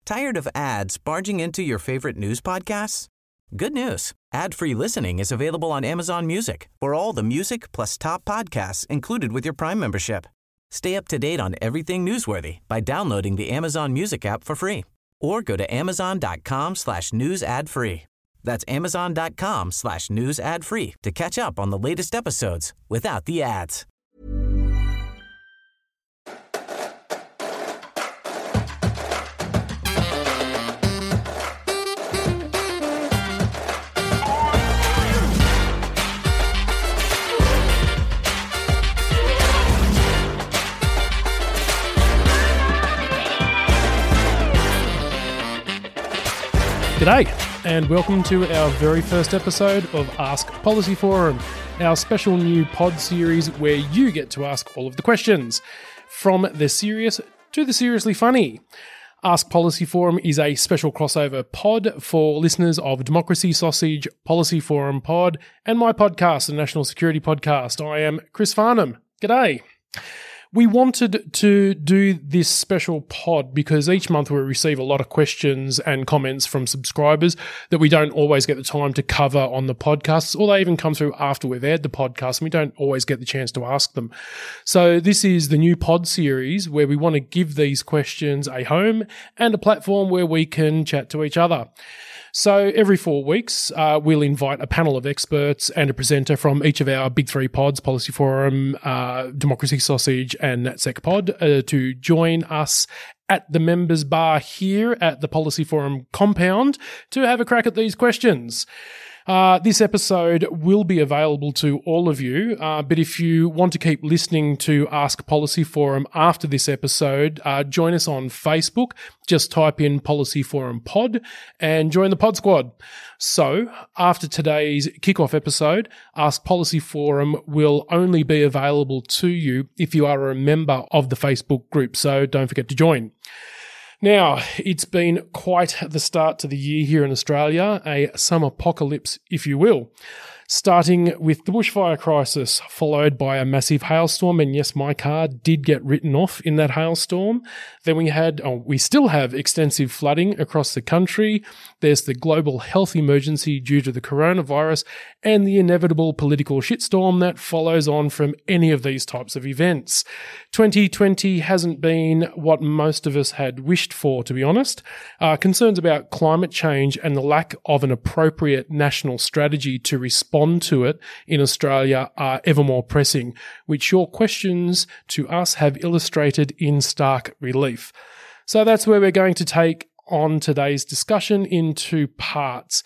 Tired of ads barging into your favorite news podcasts? Good news. Ad-free listening is available on Amazon Music for all the music plus top podcasts included with your Prime membership. Stay up to date on everything newsworthy by downloading the Amazon Music app for free or go to amazon.com/news ad free. That's amazon.com/news ad free to catch up on the latest episodes without the ads. G'day, and welcome to our very first episode of Ask Policy Forum, our special new pod series where you get to ask all of the questions, from the serious to the seriously funny. Ask Policy Forum is a special crossover pod for listeners of Democracy Sausage, Policy Forum Pod, and my podcast, the National Security Podcast. I am Chris Farnham. G'day. We wanted to do this special pod because each month we receive a lot of questions and comments from subscribers that we don't always get the time to cover on the podcasts, or they even come through after we've aired the podcast and we don't always get the chance to ask them. So this is the new pod series where we want to give these questions a home and a platform where we can chat to each other. So every 4 weeks, we'll invite a panel of experts and a presenter from each of our big three pods, Policy Forum, Democracy Sausage and NatSec Pod, to join us at the members bar here at the Policy Forum compound to have a crack at these questions. This episode will be available to all of you, but if you want to keep listening to Ask Policy Forum after this episode, join us on Facebook. Just type in Policy Forum Pod and join the Pod Squad. So, after today's kickoff episode, Ask Policy Forum will only be available to you if you are a member of the Facebook group, so don't forget to join. Now, it's been quite the start to the year here in Australia, a summer apocalypse, if you will. Starting with the bushfire crisis, followed by a massive hailstorm, and yes, my car did get written off in that hailstorm. Then we still have extensive flooding across the country. There's the global health emergency due to the coronavirus, and the inevitable political shitstorm that follows on from any of these types of events. 2020 hasn't been what most of us had wished for, to be honest. Concerns about climate change and the lack of an appropriate national strategy to respond to it in Australia are ever more pressing, which your questions to us have illustrated in stark relief. So that's where we're going to take on today's discussion in two parts.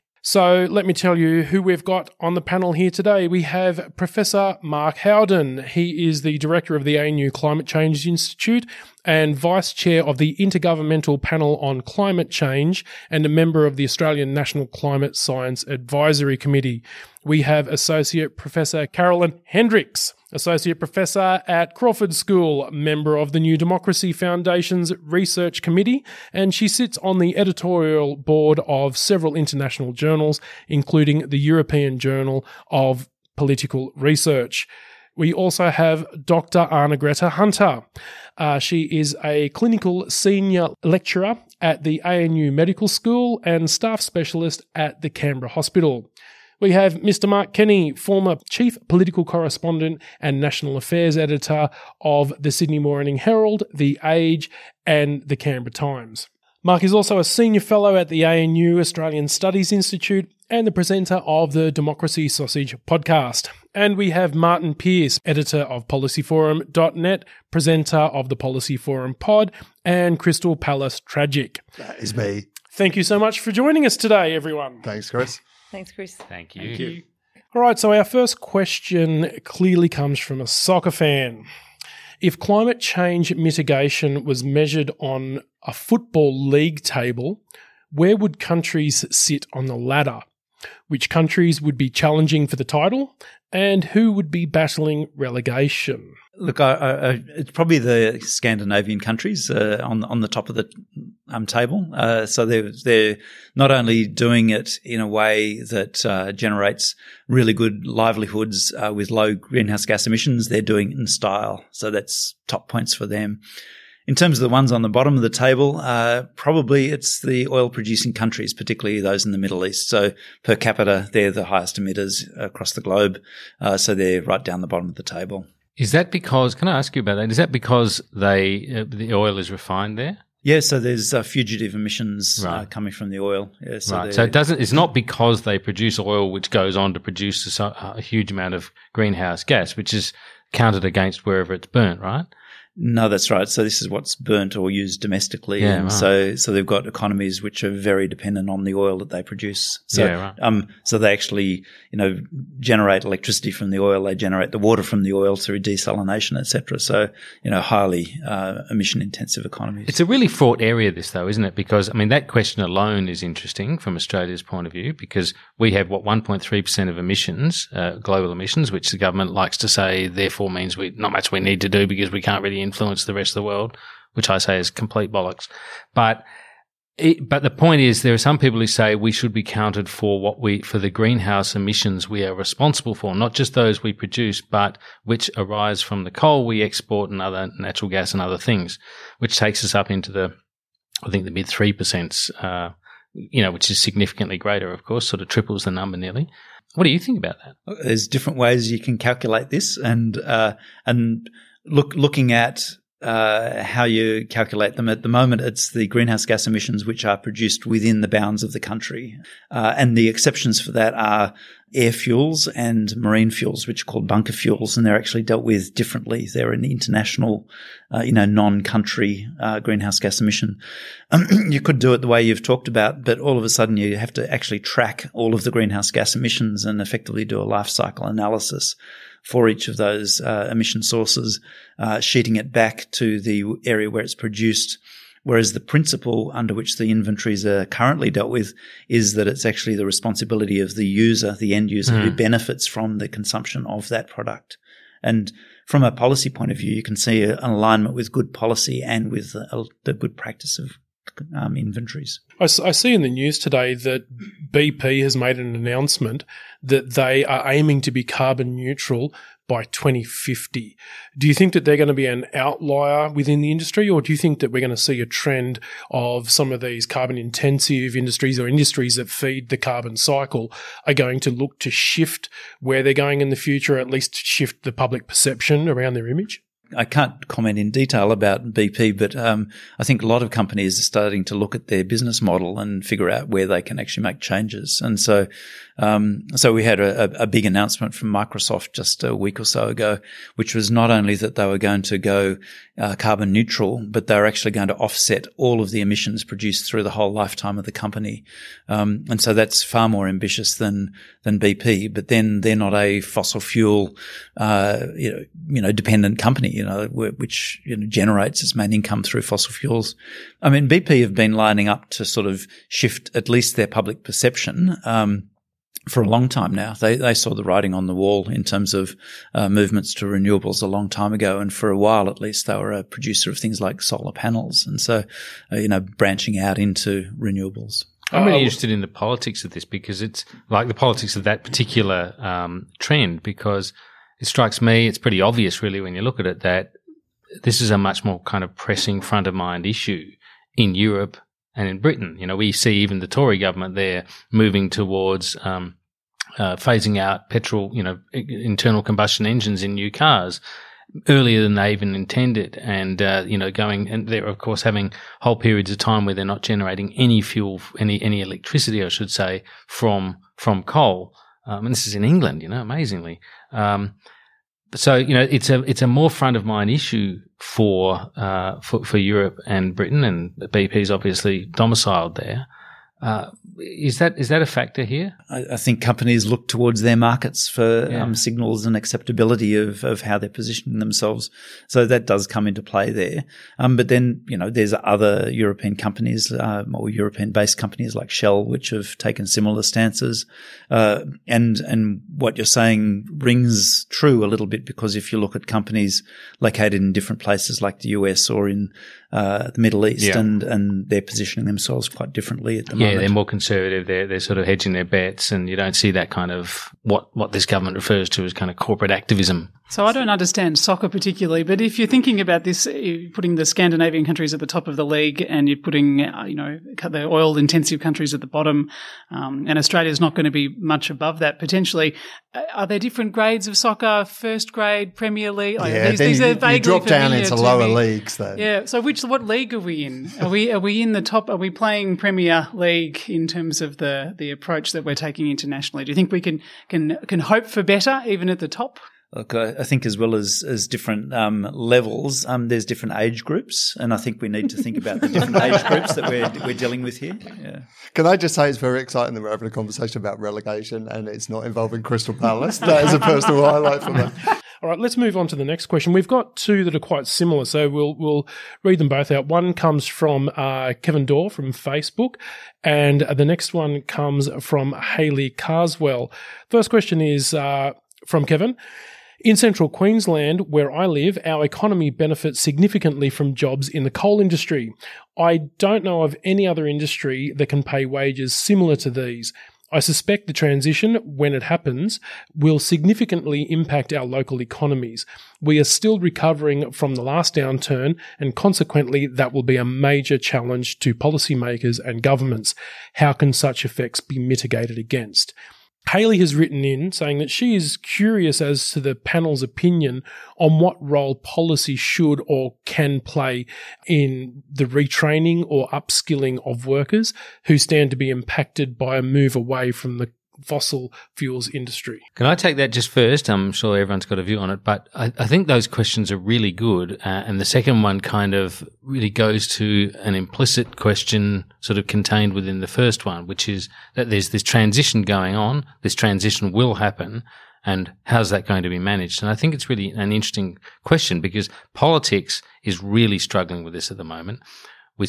So let me tell you who we've got on the panel here today. We have Professor Mark Howden. He is the Director of the ANU Climate Change Institute and Vice Chair of the Intergovernmental Panel on Climate Change and a member of the Australian National Climate Science Advisory Committee. We have Associate Professor Carolyn Hendricks, Associate Professor at Crawford School, member of the New Democracy Foundation's Research Committee, and she sits on the editorial board of several international journals, including the European Journal of Political Research. We also have Dr. Arnegretta Hunter. She is a clinical senior lecturer at the ANU Medical School and staff specialist at the Canberra Hospital. We have Mr. Mark Kenny, former Chief Political Correspondent and National Affairs Editor of the Sydney Morning Herald, The Age and the Canberra Times. Mark is also a Senior Fellow at the ANU Australian Studies Institute and the presenter of the Democracy Sausage podcast. And we have Martin Pearce, editor of policyforum.net, presenter of the Policy Forum pod, and Crystal Palace Tragic. That is me. Thank you so much for joining us today, everyone. Thanks, Chris. Thanks, Chris. Thank you. Thank you. All right, so our first question clearly comes from a soccer fan. If climate change mitigation was measured on a football league table, where would countries sit on the ladder? Which countries would be challenging for the title? And who would be battling relegation? Look, it's probably the Scandinavian countries on the top of the table. So they're not only doing it in a way that generates really good livelihoods with low greenhouse gas emissions, they're doing it in style. So that's top points for them. In terms of the ones on the bottom of the table, probably it's the oil-producing countries, particularly those in the Middle East. So per capita, they're the highest emitters across the globe. So they're right down the bottom of the table. Is that because, can I ask you about that? Is that because the oil is refined there? Yeah, so there's fugitive emissions coming from the oil. Yeah, so it's not because they produce oil which goes on to produce a huge amount of greenhouse gas, which is counted against wherever it's burnt, right? No, that's right. So this is what's burnt or used domestically. Yeah, and right. So they've got economies which are very dependent on the oil that they produce. So, yeah, right. So they actually, generate electricity from the oil. They generate the water from the oil through desalination, et cetera. So, highly emission intensive economies. It's a really fraught area, this though, isn't it? Because, that question alone is interesting from Australia's point of view, because we have 1.3% of emissions, global emissions, which the government likes to say therefore means not much we need to do because we can't really influence the rest of the world, which I say is complete bollocks. But the point is, there are some people who say we should be counted for for the greenhouse emissions we are responsible for, not just those we produce, but which arise from the coal we export and other natural gas and other things, which takes us up into the mid 3%, which is significantly greater, of course, sort of triples the number nearly. What do you think about that? There's different ways you can calculate this, and looking at how you calculate them. At the moment, it's the greenhouse gas emissions which are produced within the bounds of the country. And the exceptions for that are air fuels and marine fuels, which are called bunker fuels, and they're actually dealt with differently. They're an international, non-country greenhouse gas emission. You could do it the way you've talked about, but all of a sudden you have to actually track all of the greenhouse gas emissions and effectively do a life cycle analysis for each of those emission sources, sheeting it back to the area where it's produced. Whereas the principle under which the inventories are currently dealt with is that it's actually the responsibility of the user, the end user, who benefits from the consumption of that product. And from a policy point of view, you can see an alignment with good policy and with the good practice of inventories. I see in the news today that BP has made an announcement that they are aiming to be carbon neutral by 2050. Do you think that they're going to be an outlier within the industry, or do you think that we're going to see a trend of some of these carbon-intensive industries or industries that feed the carbon cycle are going to look to shift where they're going in the future, or at least shift the public perception around their image? I can't comment in detail about BP, but I think a lot of companies are starting to look at their business model and figure out where they can actually make changes. And so we had a big announcement from Microsoft just a week or so ago, which was not only that they were going to go carbon neutral, but they were actually going to offset all of the emissions produced through the whole lifetime of the company. And so that's far more ambitious than BP. But then they're not a fossil fuel, dependent company, which generates its main income through fossil fuels. I mean, BP have been lining up to sort of shift at least their public perception for a long time now. They saw the writing on the wall in terms of movements to renewables a long time ago, and for a while at least they were a producer of things like solar panels, and so branching out into renewables. I'm really interested in the politics of this, because it's like the politics of that particular trend, because it strikes me, it's pretty obvious really when you look at it, that this is a much more kind of pressing front of mind issue in Europe and in Britain. We see even the Tory government there moving towards phasing out petrol, internal combustion engines in new cars earlier than they even intended, and going, and they're of course having whole periods of time where they're not generating any fuel, any electricity, I should say, from coal. And this is in England, amazingly. So it's a more front of mind issue for Europe and Britain, and BP is obviously domiciled there. Is that a factor here? I think companies look towards their markets for signals and acceptability of how they're positioning themselves. So that does come into play there. But then, there's other European companies, or European-based companies like Shell, which have taken similar stances. And what you're saying rings true a little bit, because if you look at companies located in different places like the US or in the Middle East, and they're positioning themselves quite differently at the moment. Yeah, they're more conservative. They're sort of hedging their bets, and you don't see that kind of what this government refers to as kind of corporate activism. So I don't understand soccer particularly, but if you're thinking about this, putting the Scandinavian countries at the top of the league, and you're putting the oil-intensive countries at the bottom, and Australia's not going to be much above that potentially. Are there different grades of soccer? First grade, Premier League? These are vaguely you drop down into lower leagues, though. Yeah. So what league are we in? Are we in the top? Are we playing Premier League in terms of the approach that we're taking internationally? Do you think we can hope for better even at the top? Look, I think as well as different levels, there's different age groups, and I think we need to think about the different age groups that we're dealing with here. Yeah. Can I just say it's very exciting that we're having a conversation about relegation and it's not involving Crystal Palace. That is a personal highlight for me. All right, let's move on to the next question. We've got two that are quite similar, so we'll read them both out. One comes from Kevin Dorr from Facebook, and the next one comes from Hayley Carswell. First question is from Kevin. In central Queensland, where I live, our economy benefits significantly from jobs in the coal industry. I don't know of any other industry that can pay wages similar to these. I suspect the transition, when it happens, will significantly impact our local economies. We are still recovering from the last downturn, and consequently that will be a major challenge to policymakers and governments. How can such effects be mitigated against? Hayley has written in saying that she is curious as to the panel's opinion on what role policy should or can play in the retraining or upskilling of workers who stand to be impacted by a move away from the fossil fuels industry. Can I take that just first? I'm sure everyone's got a view on it, but I think those questions are really good. And the second one kind of really goes to an implicit question sort of contained within the first one, which is that there's this transition going on. This transition will happen. And how's that going to be managed? And I think it's really an interesting question because politics is really struggling with this at the moment. We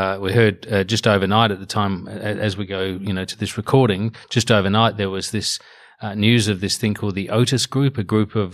heard just overnight at the time, as we go, to this recording, just overnight there was this news of this thing called the Otis Group, a group of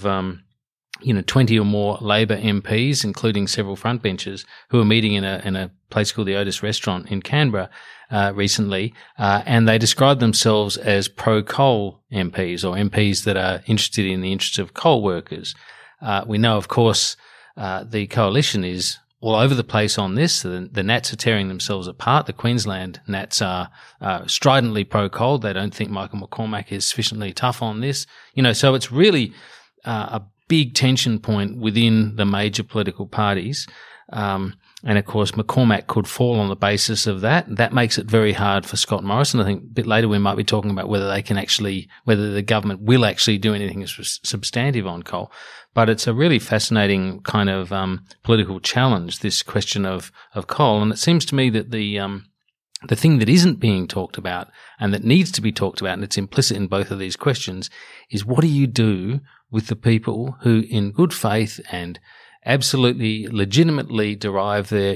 20 or more Labor MPs, including several frontbenchers, who were meeting in a place called the Otis Restaurant in Canberra recently, and they described themselves as pro-coal MPs or MPs that are interested in the interests of coal workers. We know, of course, the coalition is all over the place on this. The Nats are tearing themselves apart. The Queensland Nats are stridently pro-coal. They don't think Michael McCormack is sufficiently tough on this. So it's really a big tension point within the major political parties. And of course, McCormack could fall on the basis of that. That makes it very hard for Scott Morrison. I think a bit later we might be talking about whether the government will actually do anything substantive on coal. But it's a really fascinating kind of political challenge, this question of coal. And it seems to me that the thing that isn't being talked about and that needs to be talked about, and it's implicit in both of these questions, is what do you do with the people who, in good faith and absolutely legitimately derive their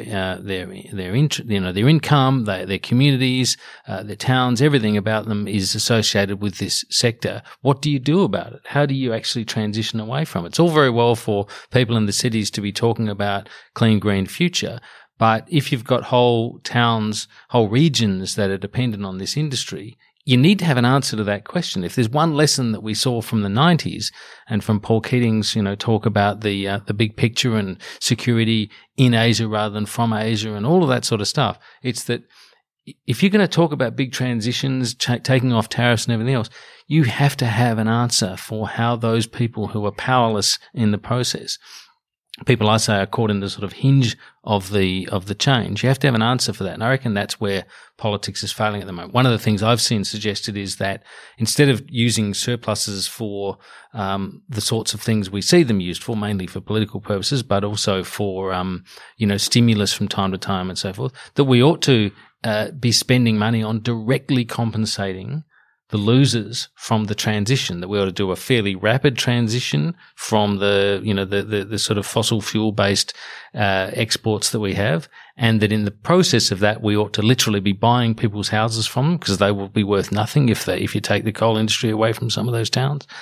income, their communities, their towns, everything about them is associated with this sector. What do you do about it? How do you actually transition away from it? It's all very well for people in the cities to be talking about clean, green future, but if you've got whole towns, whole regions that are dependent on this industry, you need to have an answer to that question. If there's one lesson that we saw from the 90s and from Paul Keating's, talk about the big picture and security in Asia rather than from Asia and all of that sort of stuff, it's that if you're going to talk about big transitions, taking off tariffs and everything else, you have to have an answer for how those people who are powerless in the process, people I say are caught in the sort of hinge of the change. You have to have an answer for that. And I reckon that's where politics is failing at the moment. One of the things I've seen suggested is that instead of using surpluses for the sorts of things we see them used for, mainly for political purposes, but also for stimulus from time to time and so forth, that we ought to be spending money on directly compensating the losers from the transition, that we ought to do a fairly rapid transition from the sort of fossil fuel based exports that we have, and that in the process of that we ought to literally be buying people's houses from them because they will be worth nothing if you take the coal industry away from some of those towns.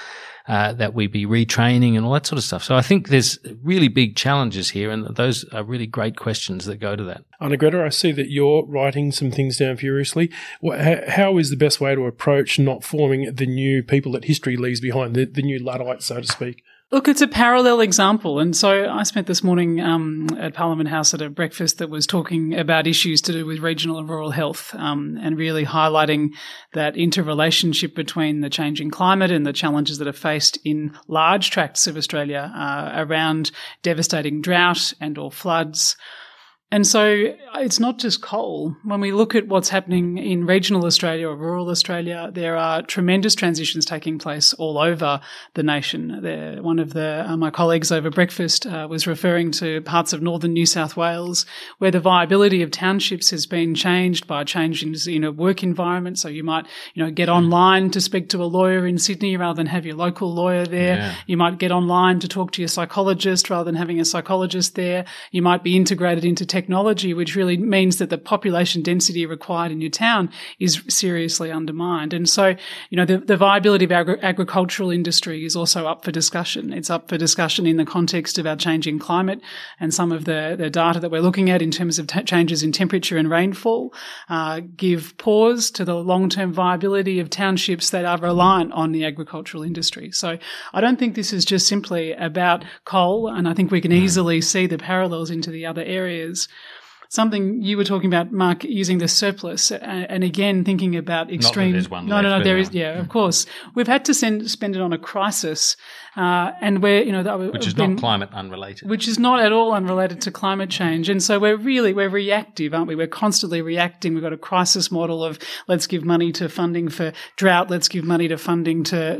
that we be retraining and all that sort of stuff. So I think there's really big challenges here, and those are really great questions that go to that. Anna Greta, I see that you're writing some things down furiously. How is the best way to approach not forming the new people that history leaves behind, the new Luddites, so to speak? Look, it's a parallel example. And so I spent this morning at Parliament House at a breakfast that was talking about issues to do with regional and rural health, and really highlighting that interrelationship between the changing climate and the challenges that are faced in large tracts of Australia around devastating drought and or floods. And so it's not just coal. When we look at what's happening in regional Australia or rural Australia, there are tremendous transitions taking place all over the nation. One of my colleagues over breakfast was referring to parts of northern New South Wales where the viability of townships has been changed by changes in a work environment. So you might, get online to speak to a lawyer in Sydney rather than have your local lawyer there. Yeah. You might get online to talk to your psychologist rather than having a psychologist there. You might be integrated into technology, which really means that the population density required in your town is seriously undermined. And so, the viability of agricultural industry is also up for discussion. It's up for discussion in the context of our changing climate, and some of the data that we're looking at in terms of changes in temperature and rainfall give pause to the long-term viability of townships that are reliant on the agricultural industry. So I don't think this is just simply about coal, and I think we can easily see the parallels into the other areas. Something you were talking about, Mark, using the surplus, and again thinking about extreme. Not that there's one no, left, there is. Yeah, of course. We've had to spend it on a crisis, and we're which is not climate unrelated. Which is not at all unrelated to climate change, and so we're reactive, aren't we? We're constantly reacting. We've got a crisis model of let's give money to funding for drought, let's give money to funding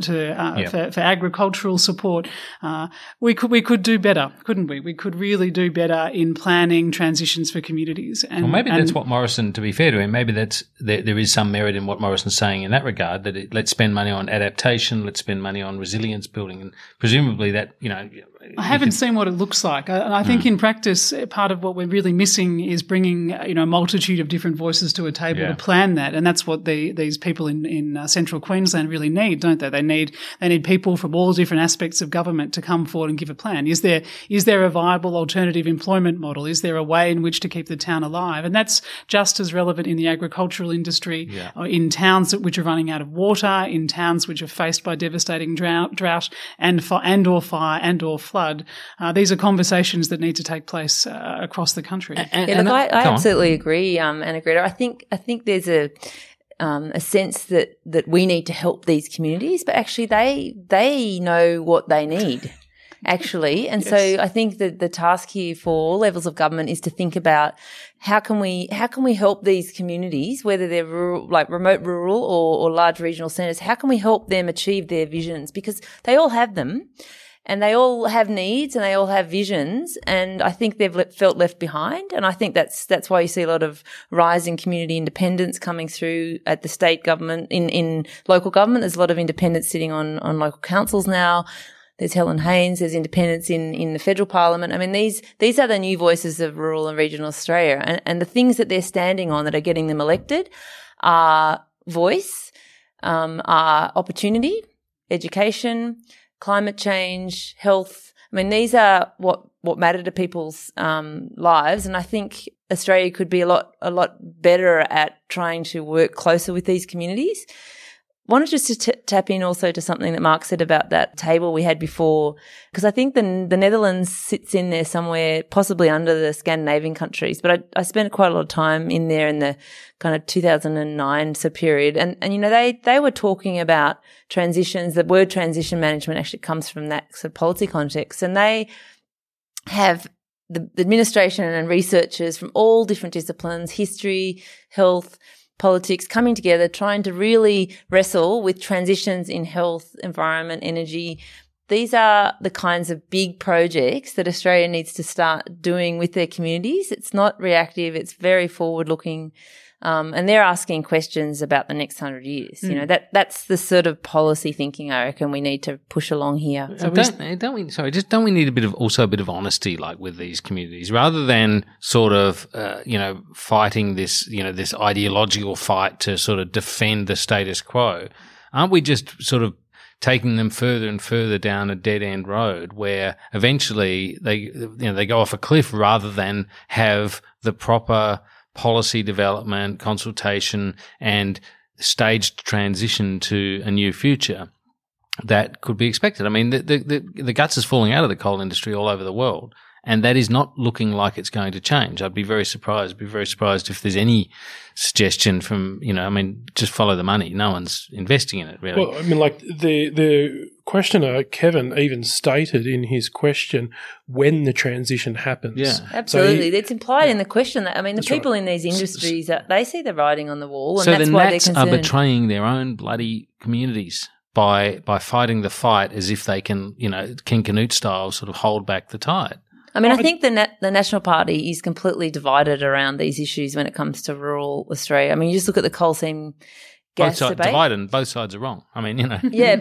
for agricultural support. We could do better, couldn't we? We could really do better in planning transitions for communities. Well, maybe that's what Morrison, to be fair to him, maybe there is some merit in what Morrison's saying in that regard, that let's spend money on adaptation, let's spend money on resilience building, and presumably that, I haven't seen what it looks like. And I think in practice, part of what we're really missing is bringing, a multitude of different voices to a table to plan that. And that's what these people in central Queensland really need, don't they? They need people from all different aspects of government to come forward and give a plan. Is there a viable alternative employment model? Is there a way in which to keep the town alive? And that's just as relevant in the agricultural industry, in towns which are running out of water, in towns which are faced by devastating drought and or fire and or flood. These are conversations that need to take place across the country. I absolutely agree, Anna Greta. I think there's a sense that we need to help these communities, but actually they know what they need. Actually. And so I think that the task here for all levels of government is to think about how can we help these communities, whether they're rural, like remote rural or large regional centres, how can we help them achieve their visions? Because they all have them. And they all have needs and they all have visions, and I think they've felt left behind. And I think that's why you see a lot of rising community independence coming through at the state government, in local government. There's a lot of independents sitting on local councils now. There's Helen Haynes, there's independents in the federal parliament. I mean, these are the new voices of rural and regional Australia, and the things that they're standing on that are getting them elected are voice, are opportunity, education, climate change, health. I mean, these are what matter to people's lives, and I think Australia could be a lot better at trying to work closer with these communities. Wanted just to tap in also to something that Mark said about that table we had before, because I think the Netherlands sits in there somewhere, possibly under the Scandinavian countries. But I spent quite a lot of time in there in the kind of 2009 period, and they were talking about transitions. The word transition management actually comes from that sort of policy context, and they have the administration and researchers from all different disciplines, history, health, politics, coming together, trying to really wrestle with transitions in health, environment, energy. These are the kinds of big projects that Australia needs to start doing with their communities. It's not reactive. It's very forward-looking. And they're asking questions about the next 100 years. That's the sort of policy thinking I reckon we need to push along here. So don't we need a bit of honesty, like with these communities, rather than sort of fighting this this ideological fight to sort of defend the status quo? Aren't we just sort of taking them further and further down a dead end road where eventually they go off a cliff rather than have the proper policy development, consultation, and staged transition to a new future that could be expected. I mean, the guts is falling out of the coal industry all over the world, and that is not looking like it's going to change. I'd be very surprised. If there's any suggestion from, just follow the money. No one's investing in it, really. Well, I mean, like the questioner, Kevin, even stated in his question when the transition happens. Yeah. Absolutely. It's implied in the question that, the people in these industries, they see the writing on the wall, and that's why they're concerned. So the Nats are betraying their own bloody communities by fighting the fight as if they can, King Canute style, sort of hold back the tide. I think the National Party is completely divided around these issues when it comes to rural Australia. You just look at the coal seam gas debate. Divided, and both sides are wrong. Yeah,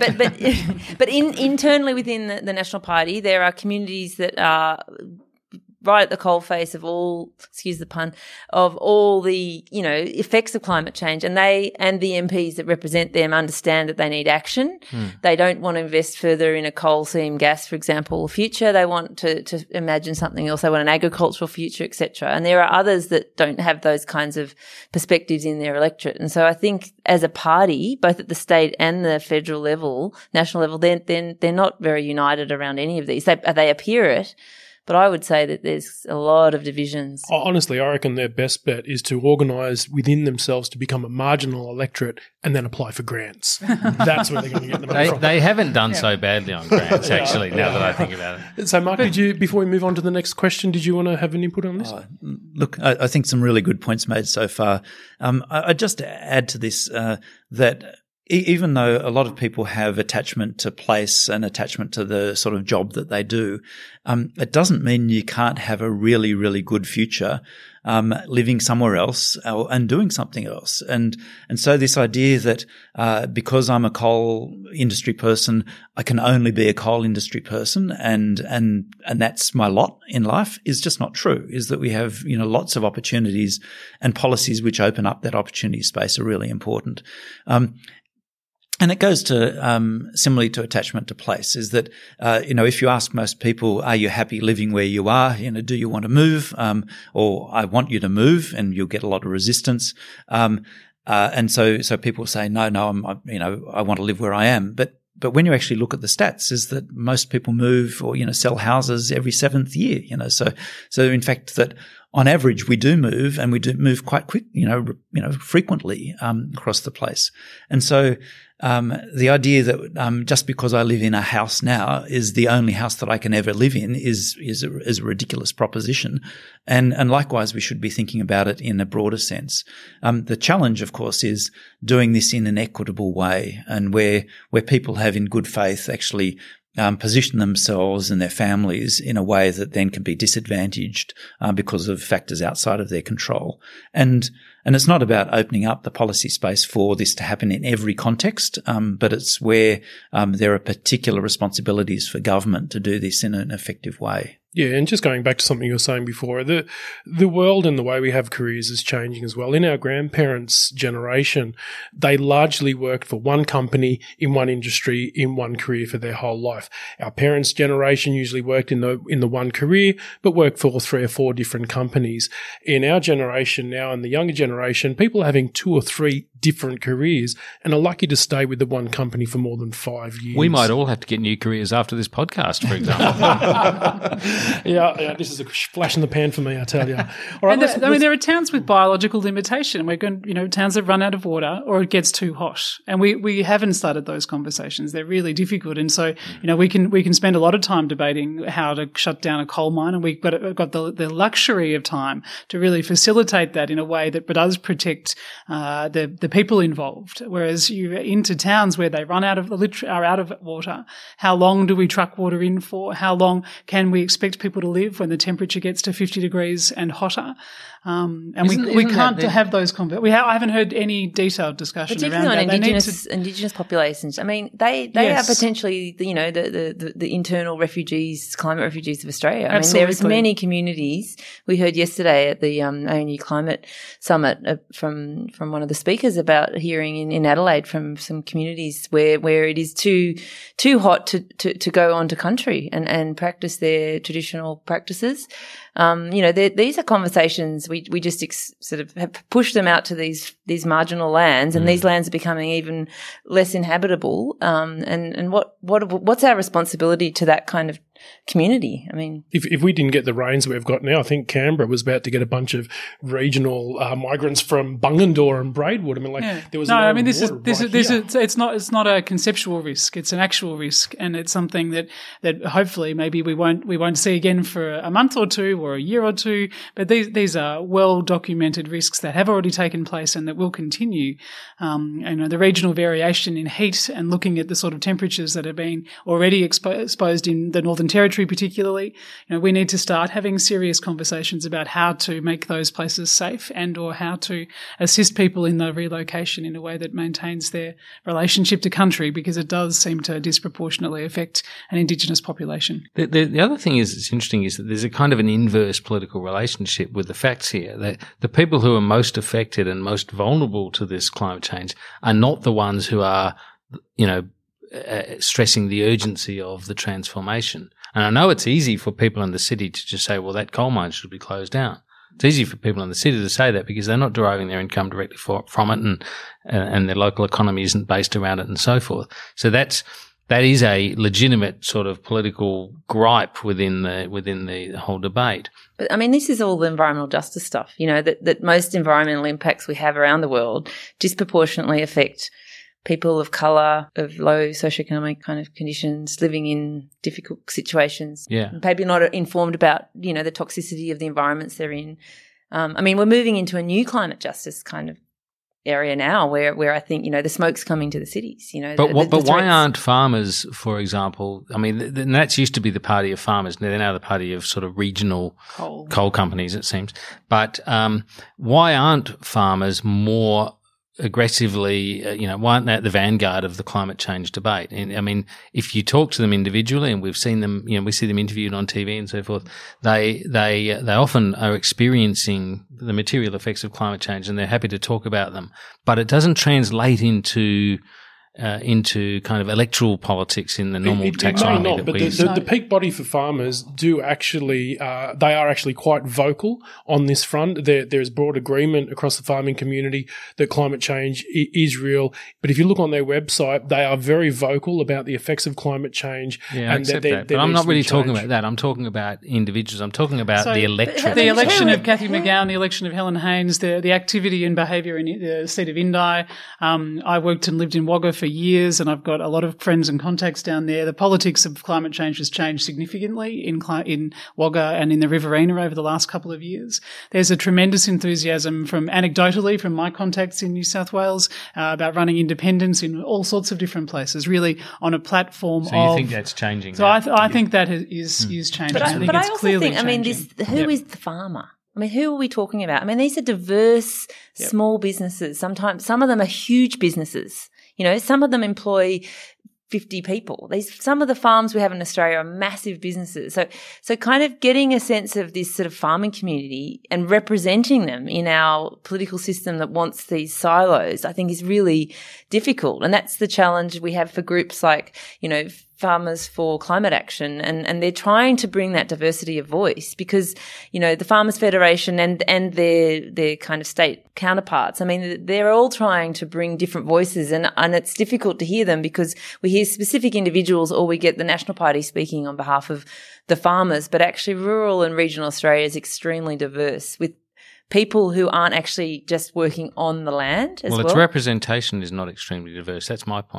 but internally within the National Party, there are communities that are right at the coalface of all, excuse the pun, of all the, effects of climate change. And they and the MPs that represent them understand that they need action. They don't want to invest further in a coal seam gas, for example, future. They want to imagine something else. They want an agricultural future, etc. And there are others that don't have those kinds of perspectives in their electorate. And so I think as a party, both at the state and the federal level, national level, they're not very united around any of these. They appear it. But I would say that there's a lot of divisions. Honestly, I reckon their best bet is to organise within themselves to become a marginal electorate and then apply for grants. That's where they're going to get the money from. They haven't done so badly on grants, actually, now that I think about it. So, Mark, before we move on to the next question, did you want to have an input on this? Look, I think some really good points made so far. I'd just add to this that even though a lot of people have attachment to place and attachment to the sort of job that they do, it doesn't mean you can't have a really, really good future living somewhere else and doing something else. And so this idea that because I'm a coal industry person, I can only be a coal industry person and that's my lot in life is just not true. Is that we have, lots of opportunities, and policies which open up that opportunity space are really important. And it goes to similarly to attachment to place, is that if you ask most people, are you happy living where you are? Do you want to move? Or I want you to move, and you'll get a lot of resistance. And so people say, no, I want to live where I am. But when you actually look at the stats, is that most people move or sell houses every 7th year. So in fact that on average we do move, and we do move quite quick, frequently across the place. And so the idea that just because I live in a house now is the only house that I can ever live in is a ridiculous proposition. And likewise, we should be thinking about it in a broader sense. The challenge, of course, is doing this in an equitable way, and where people have in good faith actually position themselves and their families in a way that then can be disadvantaged because of factors outside of their control. And it's not about opening up the policy space for this to happen in every context, but it's where there are particular responsibilities for government to do this in an effective way. Yeah, and just going back to something you were saying before, the world and the way we have careers is changing as well. In our grandparents' generation, they largely worked for one company in one industry in one career for their whole life. Our parents' generation usually worked in the one career, but worked for 3 or 4 different companies. In our generation now, and the younger generation, people are having 2 or 3 different careers and are lucky to stay with the one company for more than 5 years. We might all have to get new careers after this podcast, for example. Yeah, this is a flash in the pan for me, I tell you. All right, there are towns with biological limitation. We're going, towns that run out of water or it gets too hot, and we haven't started those conversations. They're really difficult, and so we can spend a lot of time debating how to shut down a coal mine, and we've got the luxury of time to really facilitate that in a way that does protect the people involved. Whereas you're into towns where they are out of water. How long do we truck water in for? How long can we expect people to live when the temperature gets to 50 degrees and hotter? And we can't have those conversations. I haven't heard any detailed discussion particularly around on that. Indigenous populations. I mean, they Yes. are potentially, you know, the internal refugees, climate refugees of Australia. I Absolutely. mean, there's many communities. We heard yesterday at the ANU Climate Summit from one of the speakers about hearing in Adelaide from some communities where it is too hot to go onto country and practice their traditional practices. You know, these are conversations we just sort of have pushed them out to these marginal lands, and these lands are becoming even less inhabitable. And what's our responsibility to that kind of community? I mean, if we didn't get the rains that we've got now, I think Canberra was about to get a bunch of regional migrants from Bungendore and Braidwood. I mean, there was it's not a conceptual risk; it's an actual risk, and it's something that hopefully maybe we won't see again for a month or two or a year or two. But these are well documented risks that have already taken place and that will continue. You know, the regional variation in heat and looking at the sort of temperatures that have been already exposed in the Northern Territory particularly, you know, we need to start having serious conversations about how to make those places safe and or how to assist people in the relocation in a way that maintains their relationship to country, because it does seem to disproportionately affect an Indigenous population. The other thing that's interesting is that there's a kind of an inverse political relationship with the facts here. That the people who are most affected and most vulnerable to this climate change are not the ones who are, you know, stressing the urgency of the transformation. And I know it's easy for people in the city to just say, well, that coal mine should be closed down. It's easy for people in the city to say that because they're not deriving their income directly from it, and their local economy isn't based around it and so forth. So that is a legitimate sort of political gripe within the whole debate. But I mean, this is all the environmental justice stuff, you know, that most environmental impacts we have around the world disproportionately affect people of colour, of low socioeconomic kind of conditions, living in difficult situations. Yeah. Maybe not informed about, you know, the toxicity of the environments they're in. I mean, we're moving into a new climate justice kind of area now where I think, you know, the smoke's coming to the cities, you know. But why aren't farmers, for example, I mean, that's used to be the party of farmers. They're now the party of sort of regional coal companies, it seems. But why aren't farmers more aggressively, you know, why aren't they at the vanguard of the climate change debate? And I mean, if you talk to them individually, and we've seen them, you know, we see them interviewed on TV and so forth, they often are experiencing the material effects of climate change, and they're happy to talk about them. But it doesn't translate into kind of electoral politics in the normal taxonomy. The peak body for farmers do actually, they are actually quite vocal on this front. There's broad agreement across the farming community that climate change is real. But if you look on their website, they are very vocal about the effects of climate change. Yeah, I accept that. But I'm not really talking about that. I'm talking about individuals. I'm talking about the electorate. The election of Cathy McGowan, the election of Helen Haines, the activity and behaviour in the seat of Indi. I worked and lived in Wagga for years, and I've got a lot of friends and contacts down there. The politics of climate change has changed significantly in Wagga and in the Riverina over the last couple of years. There's a tremendous enthusiasm anecdotally from my contacts in New South Wales about running independence in all sorts of different places, really on a platform. So you think that's changing? So I think that is changing. But I also think, I mean, who is the farmer? I mean, who are we talking about? I mean, these are diverse, small businesses. Sometimes some of them are huge businesses. You know, some of them employ 50 people. Some of the farms we have in Australia are massive businesses. So kind of getting a sense of this sort of farming community and representing them in our political system that wants these silos, I think is really difficult. And that's the challenge we have for groups like, you know, Farmers for Climate Action, and they're trying to bring that diversity of voice because, you know, the Farmers Federation and their kind of state counterparts, I mean, they're all trying to bring different voices, and it's difficult to hear them because we hear specific individuals or we get the National Party speaking on behalf of the farmers, but actually rural and regional Australia is extremely diverse with people who aren't actually just working on the land as well. Well, its representation is not extremely diverse. That's my point.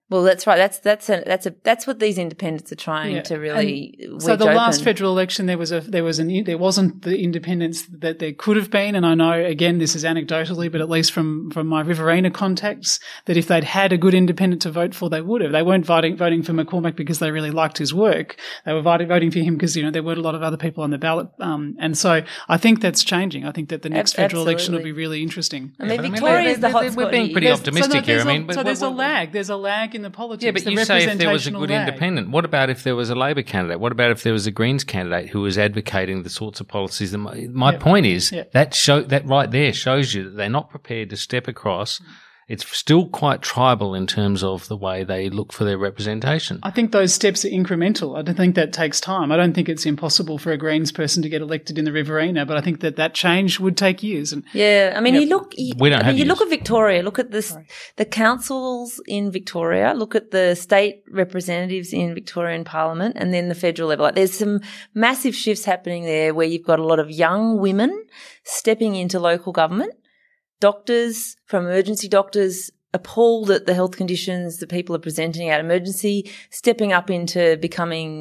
Well, that's right. That's what these independents are trying to really. So the last federal election, there wasn't the independence that there could have been, and I know again this is anecdotally, but at least from my Riverina contacts, that if they'd had a good independent to vote for, they would have. They weren't voting for McCormack because they really liked his work. They were voting for him because there weren't a lot of other people on the ballot, and so I think that's changing. I think that the next federal election will be really interesting. I mean, Victoria is the hotspot. We're being pretty optimistic here. So there's a lag. There's a lag in the politics. Yeah, but you say if there was a good independent. What about if there was a Labor candidate? What about if there was a Greens candidate who was advocating the sorts of policies that my point is that right there shows you that they're not prepared to step across. It's still quite tribal in terms of the way they look for their representation. I think those steps are incremental. I don't think that takes time. I don't think it's impossible for a Greens person to get elected in the Riverina, but I think that change would take years. And I mean, you look at Victoria, look at the councils in Victoria, look at the state representatives in Victorian Parliament, and then the federal level. Like, there's some massive shifts happening there where you've got a lot of young women stepping into local government. Doctors, from emergency doctors, appalled at the health conditions that people are presenting at emergency, stepping up into becoming,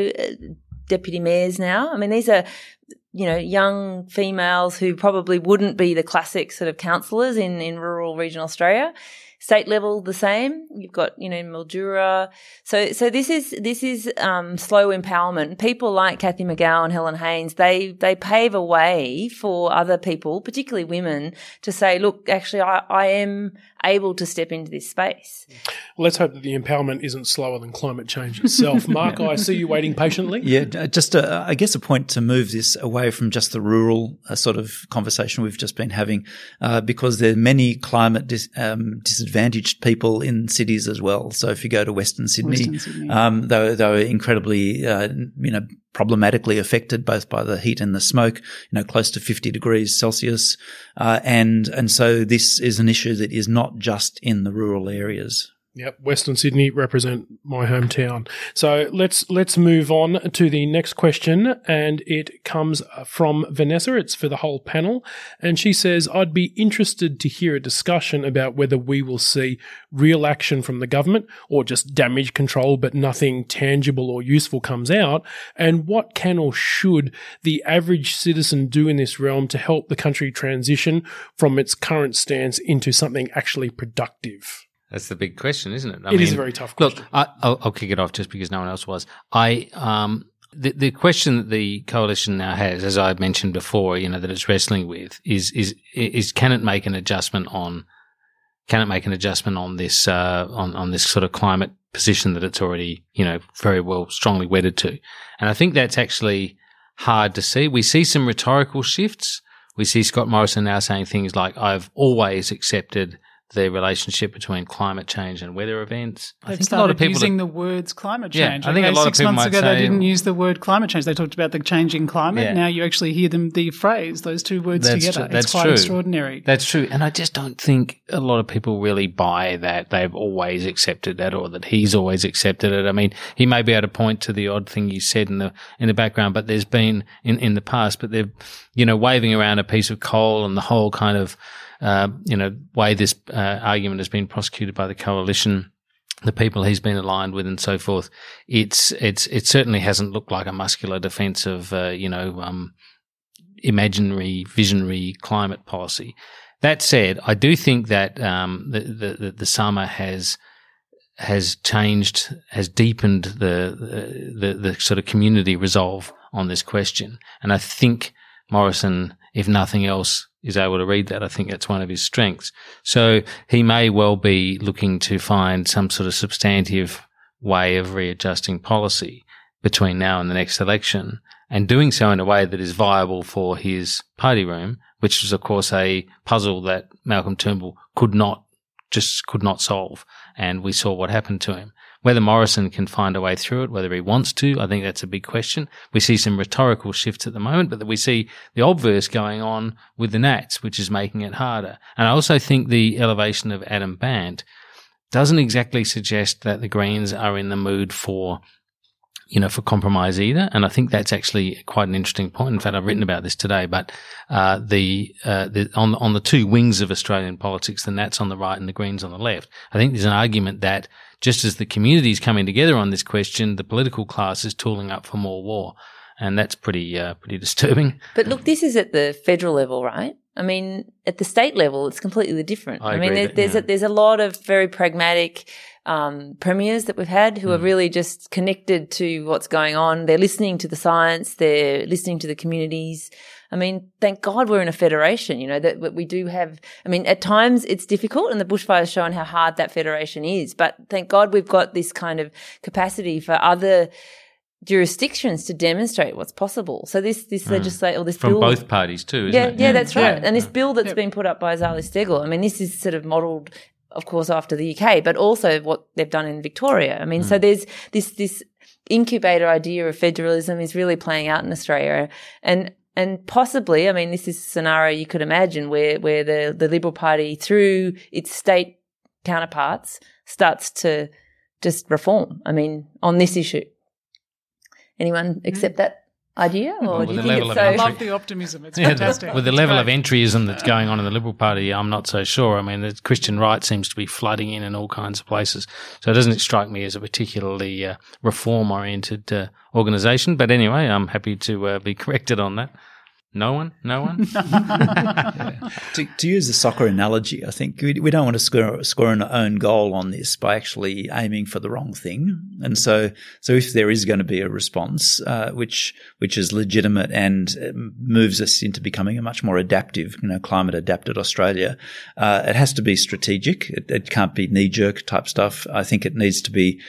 deputy mayors now. I mean, these are, young females who probably wouldn't be the classic sort of councillors in rural regional Australia. State level, the same. You've got, Mildura. So this is slow empowerment. People like Cathy McGowan, Helen Haynes, they pave a way for other people, particularly women, to say, look, actually, I am able to step into this space. Well, let's hope that the empowerment isn't slower than climate change itself. Mark, I see you waiting patiently. Yeah, just I guess a point to move this away from just the rural sort of conversation we've just been having, because there are many climate disadvantaged people in cities as well. So if you go to Western Sydney. They were incredibly, problematically affected both by the heat and the smoke, close to 50 degrees Celsius. And so this is an issue that is not just in the rural areas. Yep, Western Sydney represent my hometown. So let's move on to the next question, and it comes from Vanessa. It's for the whole panel, and she says, I'd be interested to hear a discussion about whether we will see real action from the government or just damage control but nothing tangible or useful comes out, and what can or should the average citizen do in this realm to help the country transition from its current stance into something actually productive? That's the big question, isn't it? It is a very tough question. Look, I'll kick it off just because no one else was. The question that the coalition now has, as I mentioned before, that it's wrestling with is can it make an adjustment on this on this sort of climate position that it's already very well strongly wedded to, and I think that's actually hard to see. We see some rhetorical shifts. We see Scott Morrison now saying things like, "I've always accepted the relationship between climate change and weather events." I think a lot of people using the words climate change. Yeah, I think a lot of people 6 months ago say, they didn't use the word climate change. They talked about the changing climate. Yeah. Now you actually hear the phrase, those two words together. It's quite extraordinary. That's true. And I just don't think a lot of people really buy that they've always accepted that or that he's always accepted it. I mean, he may be able to point to the odd thing you said in the background, but there's been in the past, but they're, waving around a piece of coal and the whole kind of way this argument has been prosecuted by the coalition, the people he's been aligned with, and so forth. It certainly hasn't looked like a muscular defence of imaginary, visionary climate policy. That said, I do think that the summer has changed, has deepened the sort of community resolve on this question, and I think Morrison, if nothing else, is able to read that. I think that's one of his strengths. So he may well be looking to find some sort of substantive way of readjusting policy between now and the next election, and doing so in a way that is viable for his party room, which is, of course, a puzzle that Malcolm Turnbull could not solve. And we saw what happened to him. Whether Morrison can find a way through it, whether he wants to, I think that's a big question. We see some rhetorical shifts at the moment, but we see the obverse going on with the Nats, which is making it harder. And I also think the elevation of Adam Bandt doesn't exactly suggest that the Greens are in the mood for, for compromise either. And I think that's actually quite an interesting point. In fact, I've written about this today, but on the two wings of Australian politics, the Nats on the right and the Greens on the left, I think there's an argument that just as the community is coming together on this question, the political class is tooling up for more war. And that's pretty disturbing. But look, this is at the federal level, right? I mean, at the state level, it's completely different. I agree, there's a lot of very pragmatic premiers that we've had who are really just connected to what's going on. They're listening to the science. They're listening to the communities. I mean, thank God we're in a federation, that we do have. I mean, at times it's difficult, and the bushfire has shown how hard that federation is. But thank God we've got this kind of capacity for other jurisdictions to demonstrate what's possible. So this legislation or this from bill, both parties too, isn't it? Yeah, that's right. And this bill that's been put up by Zali Steggall, I mean, this is sort of modelled, of course, after the UK, but also what they've done in Victoria. I mean, so there's this incubator idea of federalism is really playing out in Australia, and possibly, I mean, this is a scenario you could imagine where the Liberal Party, through its state counterparts, starts to just reform. I mean, on this issue. Anyone accept that idea, or do you think it's so? I love the optimism. It's fantastic. With the level of entryism that's going on in the Liberal Party, I'm not so sure. I mean, the Christian right seems to be flooding in all kinds of places. So it doesn't strike me as a particularly reform-oriented organisation. But anyway, I'm happy to be corrected on that. No one? To use the soccer analogy, I think we don't want to score an own goal on this by actually aiming for the wrong thing. And so if there is going to be a response, which is legitimate and moves us into becoming a much more adaptive, climate adapted Australia, it has to be strategic. It can't be knee-jerk type stuff. I think it needs to be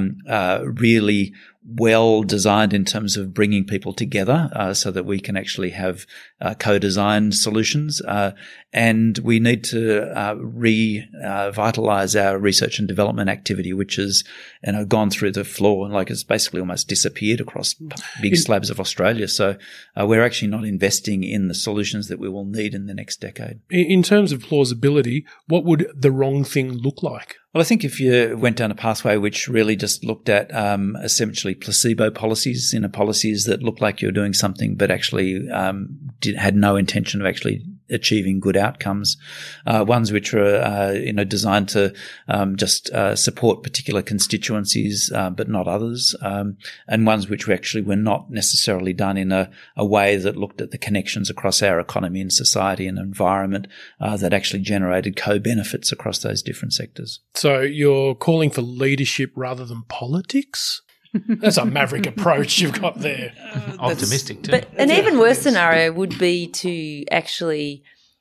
really well designed in terms of bringing people together so that we can actually have co-designed solutions. And we need to revitalize our research and development activity, which has gone through the floor and it's basically almost disappeared across big slabs of Australia. So we're actually not investing in the solutions that we will need in the next decade. In terms of plausibility, what would the wrong thing look like? Well, I think if you went down a pathway which really just looked at essentially placebo policies, policies that look like you're doing something but actually had no intention of actually achieving good outcomes, ones which are designed to just support particular constituencies but not others, and ones which actually were not necessarily done in a way that looked at the connections across our economy and society and environment that actually generated co-benefits across those different sectors. So you're calling for leadership rather than politics? That's a maverick approach you've got there. Optimistic too. But an even worse scenario would be to actually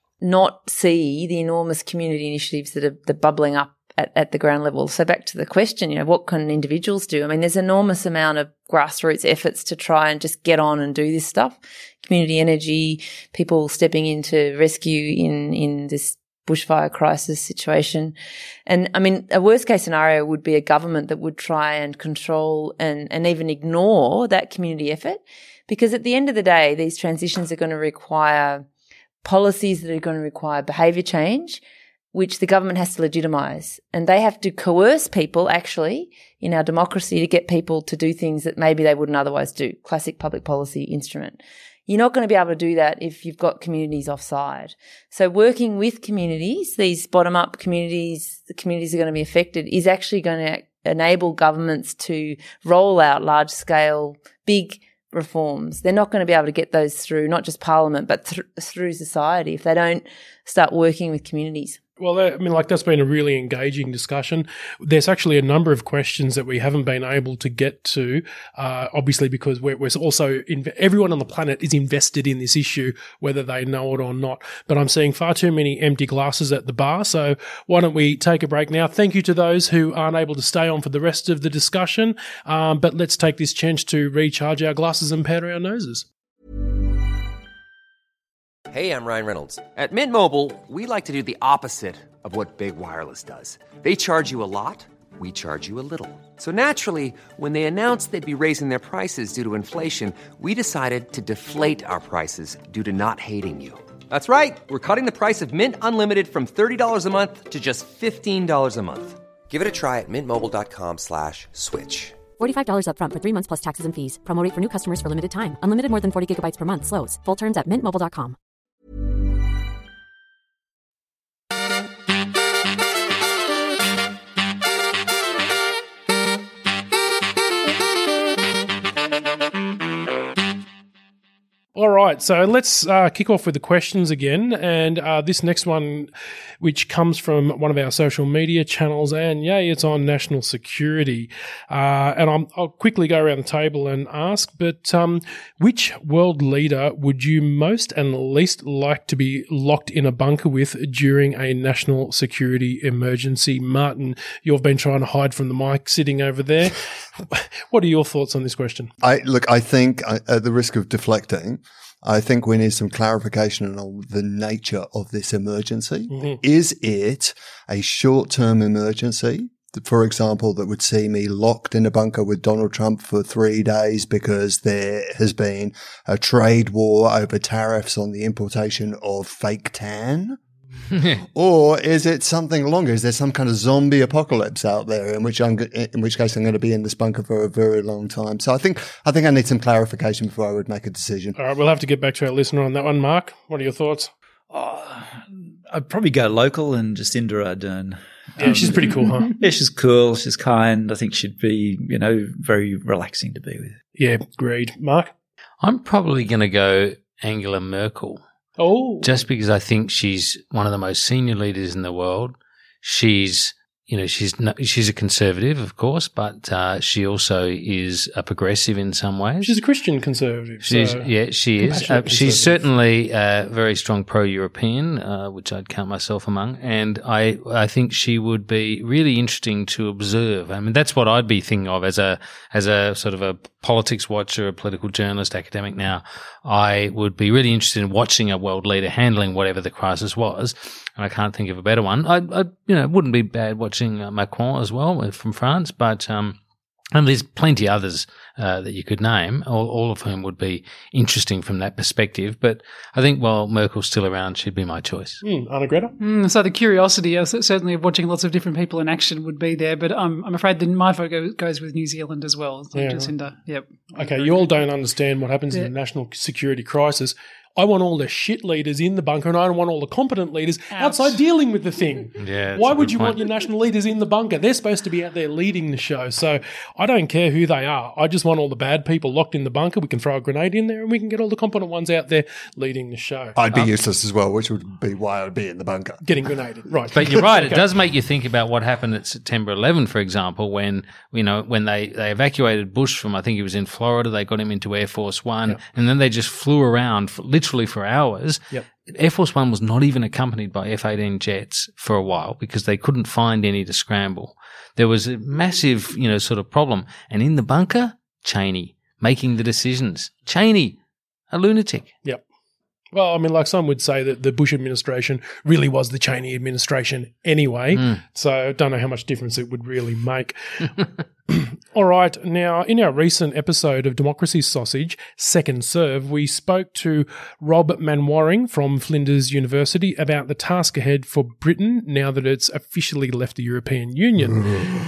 not see the enormous community initiatives that are bubbling up at the ground level. So back to the question, what can individuals do? I mean, there's an enormous amount of grassroots efforts to try and just get on and do this stuff. Community energy, people stepping in to rescue in this bushfire crisis situation. And I mean, a worst case scenario would be a government that would try and control and even ignore that community effort, because at the end of the day, these transitions are going to require policies that are going to require behaviour change, which the government has to legitimise. And they have to coerce people actually in our democracy to get people to do things that maybe they wouldn't otherwise do. Classic public policy instrument. You're not going to be able to do that if you've got communities offside. So working with communities, these bottom-up communities, the communities are going to be affected, is actually going to enable governments to roll out large-scale, big reforms. They're not going to be able to get those through, not just Parliament, but through society if they don't start working with communities. Well, I mean, that's been a really engaging discussion. There's actually a number of questions that we haven't been able to get to, obviously because we're also everyone on the planet is invested in this issue, whether they know it or not. But I'm seeing far too many empty glasses at the bar. So why don't we take a break now? Thank you to those who aren't able to stay on for the rest of the discussion. But let's take this chance to recharge our glasses and powder our noses. Hey, I'm Ryan Reynolds. At Mint Mobile, we like to do the opposite of what Big Wireless does. They charge you a lot, we charge you a little. So naturally, when they announced they'd be raising their prices due to inflation, we decided to deflate our prices due to not hating you. That's right. We're cutting the price of Mint Unlimited from $30 a month to just $15 a month. Give it a try at mintmobile.com/switch. $45 up front for 3 months plus taxes and fees. Promo rate for new customers for limited time. Unlimited more than 40 gigabytes per month. Slows full terms at mintmobile.com. All right, so let's kick off with the questions again. And this next one, which comes from one of our social media channels, and it's on national security. And I'll quickly go around the table and ask, but which world leader would you most and least like to be locked in a bunker with during a national security emergency? Martin, you've been trying to hide from the mic sitting over there. What are your thoughts on this question? I think, at the risk of deflecting, I think we need some clarification on the nature of this emergency. Mm-hmm. Is it a short-term emergency, for example, that would see me locked in a bunker with Donald Trump for 3 days because there has been a trade war over tariffs on the importation of fake tan? Or is it something longer? Is there some kind of zombie apocalypse out there in which case I'm going to be in this bunker for a very long time? So I think I need some clarification before I would make a decision. All right, we'll have to get back to our listener on that one. Mark, what are your thoughts? I'd probably go local and Jacinda Ardern. Yeah, she's pretty cool, huh? Yeah, she's cool. She's kind. I think she'd be, very relaxing to be with. Yeah, agreed. Mark? I'm probably going to go Angela Merkel. Oh. Just because I think she's one of the most senior leaders in the world. She's a conservative, of course, but she also is a progressive in some ways. She's a Christian conservative. She is. She's certainly very strong pro-European, which I'd count myself among, and I think she would be really interesting to observe. I mean, that's what I'd be thinking of as a sort of a politics watcher, a political journalist, academic now. I would be really interested in watching a world leader handling whatever the crisis was, and I can't think of a better one. It wouldn't be bad watching Macron as well from France, but and there's plenty others that you could name, all of whom would be interesting from that perspective. But I think while Merkel's still around, she'd be my choice. Anna Greta? So the curiosity, certainly of watching lots of different people in action would be there, but I'm afraid that my vote goes with New Zealand as well. Jacinda, right. Yep. Okay, you all don't understand what happens in a national security crisis. I want all the shit leaders in the bunker, and I don't want all the competent leaders outside dealing with the thing. Yeah, why would you want your national leaders in the bunker? They're supposed to be out there leading the show. So I don't care who they are. I just want all the bad people locked in the bunker. We can throw a grenade in there, and we can get all the competent ones out there leading the show. I'd be useless as well, which would be why I'd be in the bunker. Getting grenaded, right. But you're right. Okay. It does make you think about what happened at September 11, for example, when they evacuated Bush from, I think he was in Florida. They got him into Air Force One, and then they just flew around literally for hours. Yep. Air Force One was not even accompanied by F-18 jets for a while because they couldn't find any to scramble. There was a massive, sort of problem. And in the bunker, Cheney making the decisions. Cheney, a lunatic. Yep. Well, I mean, like some would say that the Bush administration really was the Cheney administration anyway. So I don't know how much difference it would really make. All right. Now, in our recent episode of Democracy Sausage, Second Serve, we spoke to Rob Manwaring from Flinders University about the task ahead for Britain now that it's officially left the European Union.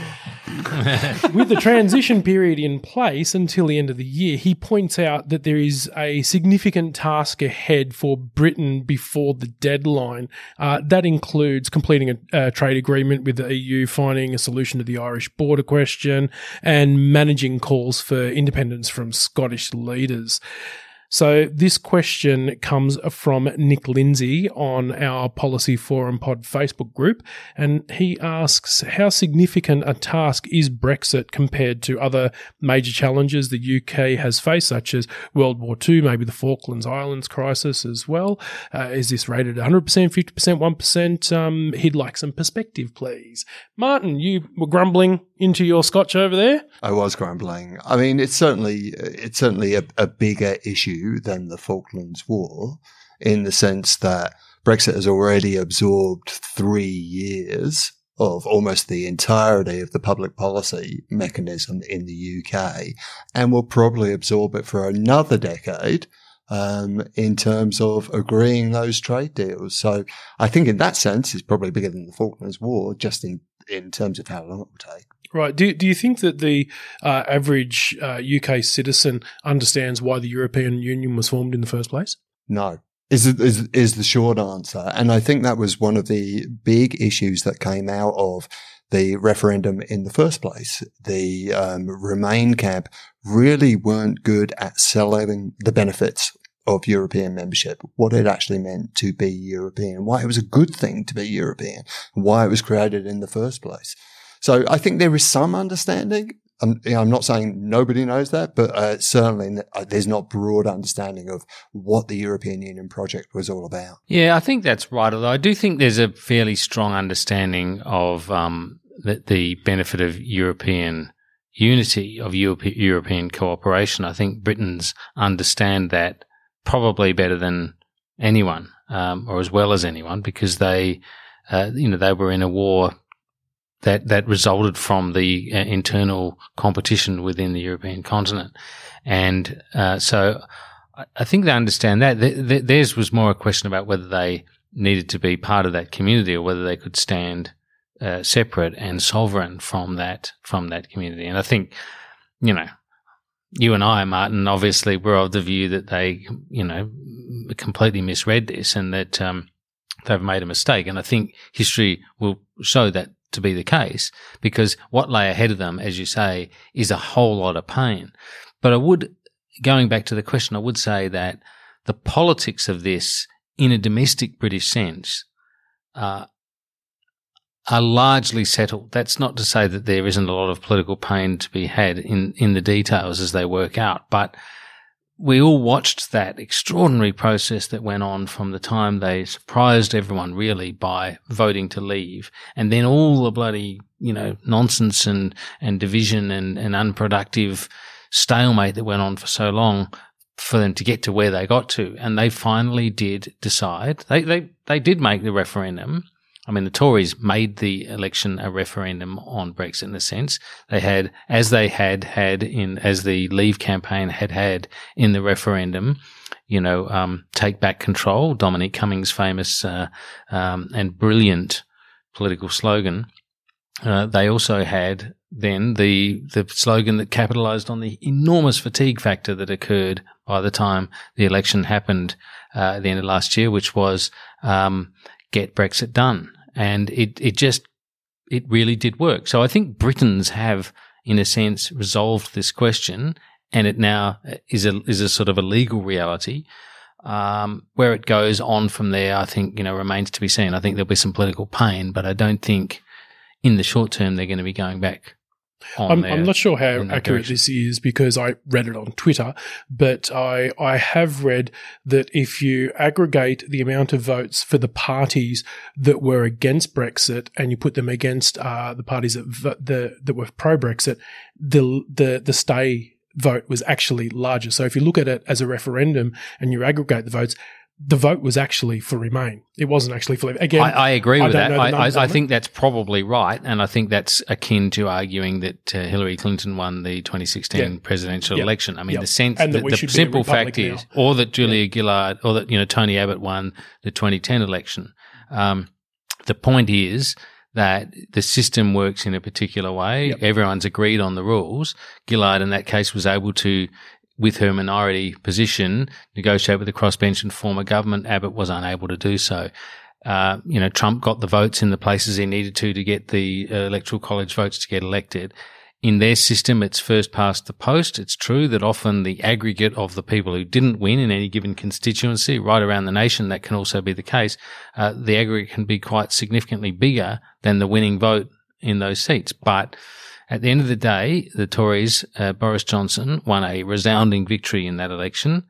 With the transition period in place until the end of the year, he points out that there is a significant task ahead for Britain before the deadline. That includes completing a trade agreement with the EU, finding a solution to the Irish border question, and managing calls for independence from Scottish leaders. So this question comes from Nick Lindsay on our Policy Forum Pod Facebook group, and he asks, how significant a task is Brexit compared to other major challenges the UK has faced, such as World War II, maybe the Falklands Islands crisis as well? Is this rated 100%, 50%, 1%? He'd like some perspective, please. Martin, you were grumbling into your scotch over there? I was grumbling. I mean, it's certainly a bigger issue than the Falklands War, in the sense that Brexit has already absorbed 3 years of almost the entirety of the public policy mechanism in the UK, and will probably absorb it for another decade in terms of agreeing those trade deals. So I think in that sense, it's probably bigger than the Falklands War, just in terms of how long it will take. Right. Do you think that the average UK citizen understands why the European Union was formed in the first place? No. Is the short answer. And I think that was one of the big issues that came out of the referendum in the first place. The Remain camp really weren't good at selling the benefits of European membership, what it actually meant to be European, why it was a good thing to be European, and why it was created in the first place. So I think there is some understanding. I'm not saying nobody knows that, but certainly there's not broad understanding of what the European Union project was all about. Yeah, I think that's right. Although I do think there's a fairly strong understanding of the benefit of European unity, of European cooperation. I think Britons understand that probably better than anyone, or as well as anyone, because they were in a war that resulted from the internal competition within the European continent. And so I think they understand that. Theirs was more a question about whether they needed to be part of that community or whether they could stand separate and sovereign from that community. And I think, you and I, Martin, obviously we're of the view that they, completely misread this and that they've made a mistake. And I think history will show that to be the case, because what lay ahead of them, as you say, is a whole lot of pain. But going back to the question, I would say that the politics of this in a domestic British sense are largely settled. That's not to say that there isn't a lot of political pain to be had in the details as they work out, but we all watched that extraordinary process that went on from the time they surprised everyone really by voting to leave, and then all the bloody, nonsense and division and unproductive stalemate that went on for so long for them to get to where they got to. And they finally did decide. They did make the referendum. I mean, the Tories made the election a referendum on Brexit in a sense. They had, as the Leave campaign had in the referendum, take back control, Dominic Cummings' famous and brilliant political slogan. They also had then the slogan that capitalised on the enormous fatigue factor that occurred by the time the election happened at the end of last year, which was get Brexit done. And it really did work. So I think Britons have, in a sense, resolved this question, and it now is a sort of a legal reality. Where it goes on from there, I think, remains to be seen. I think there'll be some political pain, but I don't think in the short term they're going to be going back. I'm not sure how accurate this is because I read it on Twitter, but I have read that if you aggregate the amount of votes for the parties that were against Brexit and you put them against the parties that were pro-Brexit, the stay vote was actually larger. So if you look at it as a referendum and you aggregate the votes, the vote was actually for Remain. It wasn't actually for Leave. Again, I agree with that. I think that's probably right, and I think that's akin to arguing that Hillary Clinton won the 2016 presidential election. I mean, the simple fact is, or that Julia Gillard, or that Tony Abbott won the 2010 election. The point is that the system works in a particular way. Everyone's agreed on the rules. Gillard, in that case, was able to, with her minority position, negotiate with the crossbench and form a government. Abbott was unable to do so. Trump got the votes in the places he needed to get the electoral college votes to get elected. In their system, it's first past the post. It's true that often the aggregate of the people who didn't win in any given constituency right around the nation, that can also be the case. The aggregate can be quite significantly bigger than the winning vote in those seats. But at the end of the day, the Tories, Boris Johnson, won a resounding victory in that election.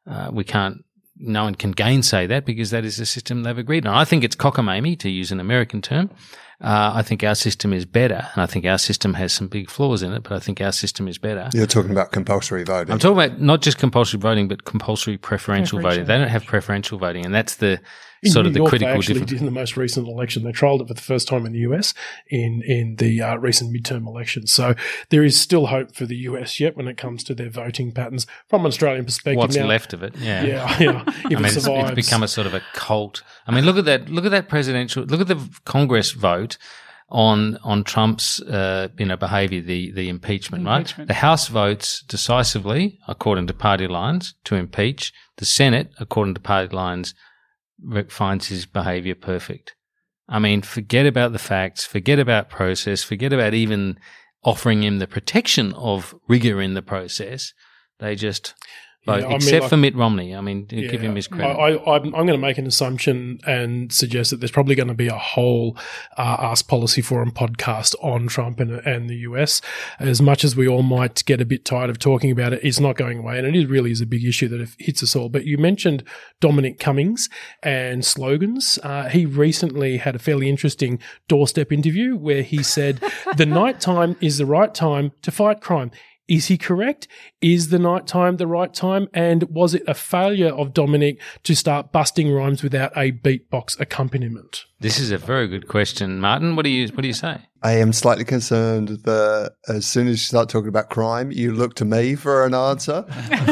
No one can gainsay that because that is the system they've agreed on. I think it's cockamamie, to use an American term. I think our system is better, and I think our system has some big flaws in it, but I think our system is better. You're talking about compulsory voting. I'm talking about not just compulsory voting, but compulsory preferential voting. They don't have preferential voting, and that's the sort of the critical difference. In the most recent election, they trialled it for the first time in the US in the recent midterm elections. So there is still hope for the US yet when it comes to their voting patterns from an Australian perspective. What's left of it? Yeah. If it survives, it's become a sort of a cult. I mean, look at that presidential. Look at the Congress vote. on Trump's behaviour, the impeachment, right? The House votes decisively according to party lines to impeach. The Senate, according to party lines, finds his behaviour perfect. I mean, forget about the facts, forget about process, forget about even offering him the protection of rigour in the process. They just vote, except for Mitt Romney. I mean, give him his credit. I'm going to make an assumption and suggest that there's probably going to be a whole Ask Policy Forum podcast on Trump and the US. As much as we all might get a bit tired of talking about it, it's not going away, and it really is a big issue that it hits us all. But you mentioned Dominic Cummings and slogans. He recently had a fairly interesting doorstep interview where he said, "The night time is the right time to fight crime." Is he correct? Is the night time the right time? And was it a failure of Dominic to start busting rhymes without a beatbox accompaniment? This is a very good question, Martin. What do you say? I am slightly concerned that as soon as you start talking about crime, you look to me for an answer.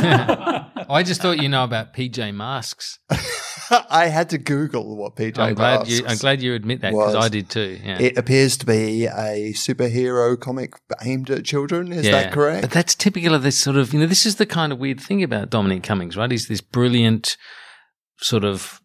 I just thought you know about PJ Masks. I had to Google what PJ Masks I'm glad you admit that, because I did too. Yeah. It appears to be a superhero comic aimed at children. Is that correct? But that's typical of this sort of, this is the kind of weird thing about Dominic Cummings, right? He's this brilliant sort of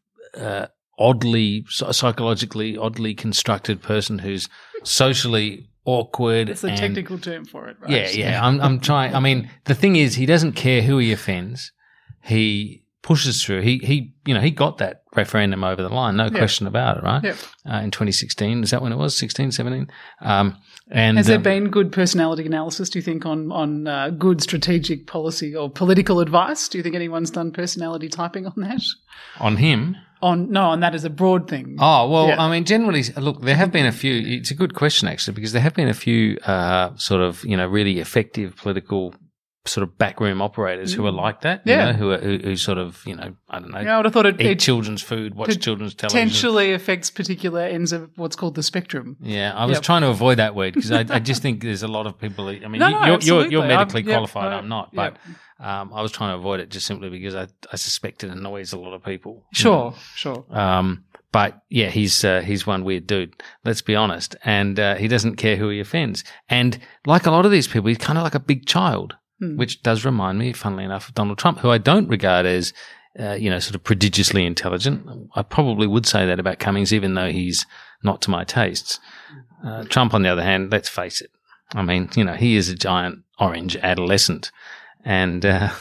psychologically oddly constructed person who's socially awkward. It's a technical term for it, right? Yeah. I'm trying. I mean, the thing is, he doesn't care who he offends. He pushes through. He got that referendum over the line, no question about it, right? Yep. In 2016, is that when it was? 16, 17? And has there been good personality analysis, do you think, on good strategic policy or political advice? Do you think anyone's done personality typing on that? On him? On that as a broad thing. Oh, well, yeah. I mean, generally, look, there have been a few. It's a good question, actually, because there have been a few really effective political sort of backroom operators who are like that, who sort of, I don't know, I would have thought eat children's food, watch children's television. Potentially affects particular ends of what's called the spectrum. Yeah, I was trying to avoid that word because I just think there's a lot of people. I mean, you're medically qualified, I'm not, but I was trying to avoid it just simply because I suspect it annoys a lot of people. Sure. But yeah, he's one weird dude. Let's be honest, and he doesn't care who he offends. And like a lot of these people, he's kind of like a big child. Which does remind me, funnily enough, of Donald Trump, who I don't regard as, sort of prodigiously intelligent. I probably would say that about Cummings, even though he's not to my tastes. Trump, on the other hand, let's face it. I mean, he is a giant orange adolescent, and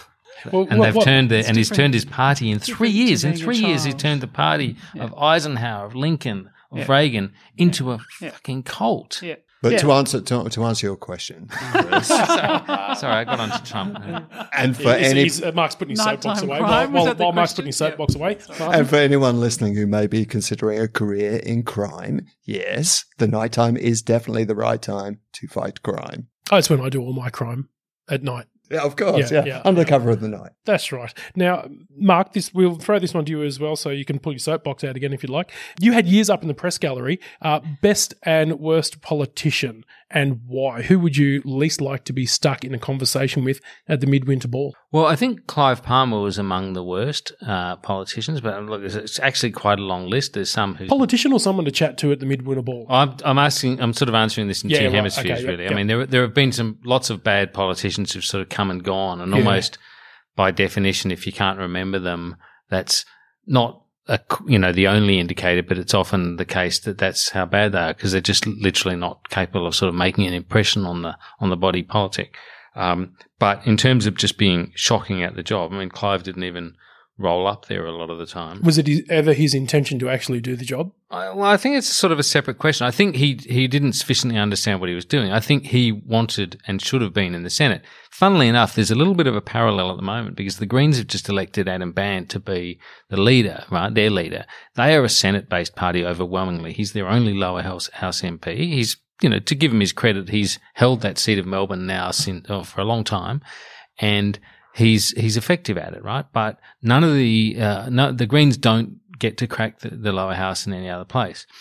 he's turned his party in 3 years. In 3 years, he's turned the party of Eisenhower, of Lincoln, of Reagan into a fucking cult. Yeah. But to answer your question, Chris, sorry, I got onto Trump. And for Mark's putting his soapbox away. While Mark's putting his soapbox away, and for anyone listening who may be considering a career in crime, yes, the nighttime is definitely the right time to fight crime. Oh, it's when I do all my crime at night. Yeah, of course. Under the cover of the night. That's right. Now, Mark, we'll throw this one to you as well, so you can pull your soapbox out again if you'd like. You had years up in the press gallery. Best and worst politician, and why? Who would you least like to be stuck in a conversation with at the Midwinter Ball? Well, I think Clive Palmer was among the worst politicians, but look, it's actually quite a long list. There's some who politician or someone to chat to at the Midwinter Ball. I'm sort of answering this in two hemispheres, really. I mean, there have been lots of bad politicians who've sort of come and gone, and almost by definition, if you can't remember them, that's not the only indicator, but it's often the case that that's how bad they are because they're just literally not capable of sort of making an impression on the body politic. But in terms of just being shocking at the job, I mean, Clive didn't even roll up there a lot of the time. Was it ever his intention to actually do the job? I think it's sort of a separate question. I think he didn't sufficiently understand what he was doing. I think he wanted and should have been in the Senate. Funnily enough, there's a little bit of a parallel at the moment because the Greens have just elected Adam Band to be the leader, right? Their leader. They are a Senate-based party overwhelmingly. He's their only lower house MP. He's, to give him his credit, he's held that seat of Melbourne now for a long time, and he's effective at it, right? But none of the Greens don't get to crack the lower house in any other place.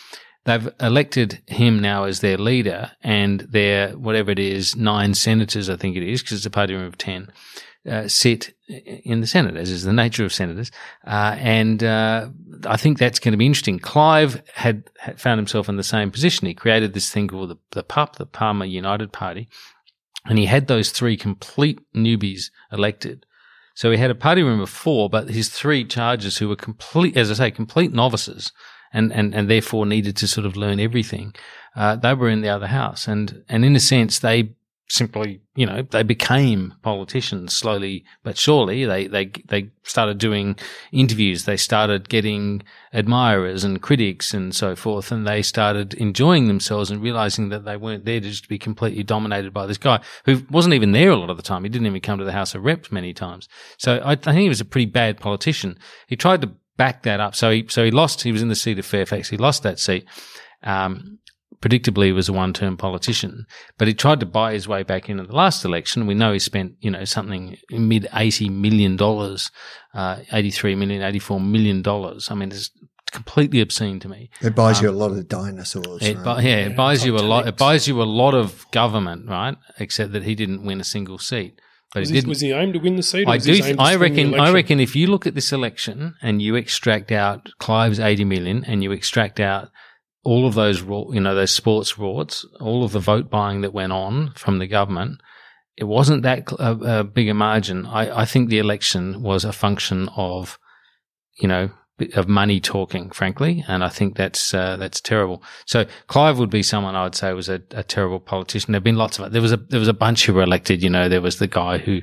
they've elected him now as their leader, and their, whatever it is, 9 senators, I think it is, because it's a party room of 10, sit in the Senate, as is the nature of senators. And I think that's going to be interesting. Clive had found himself in the same position. He created this thing called the PUP, the Palmer United Party, and he had those 3 complete newbies elected. So he had a party room of 4, but his 3 charges who were complete novices and therefore needed to sort of learn everything, they were in the other house. And in a sense, they simply, they became politicians slowly but surely. They started doing interviews. They started getting admirers and critics and so forth, and they started enjoying themselves and realizing that they weren't there to just be completely dominated by this guy who wasn't even there a lot of the time. He didn't even come to the House of Reps many times. So I think he was a pretty bad politician. He tried to back that up. So he lost. He was in the seat of Fairfax. He lost that seat. Predictably, he was a one-term politician, but he tried to buy his way back into the last election. We know he spent, something mid-$80 million, $83 million, $84 million. I mean, it's completely obscene to me. It buys you a lot of dinosaurs. It buys you a lot. It buys you a lot of government, right? Except that he didn't win a single seat. But was he aimed to win the seat? I reckon if you look at this election and you extract out Clive's $80 million and you extract out all of those, those sports frauds, all of the vote buying that went on from the government, it wasn't that big a margin. I think the election was a function of, of money talking, frankly, and I think that's terrible. So Clive would be someone I would say was a terrible politician. There've been lots of it. There was a bunch who were elected. There was the guy who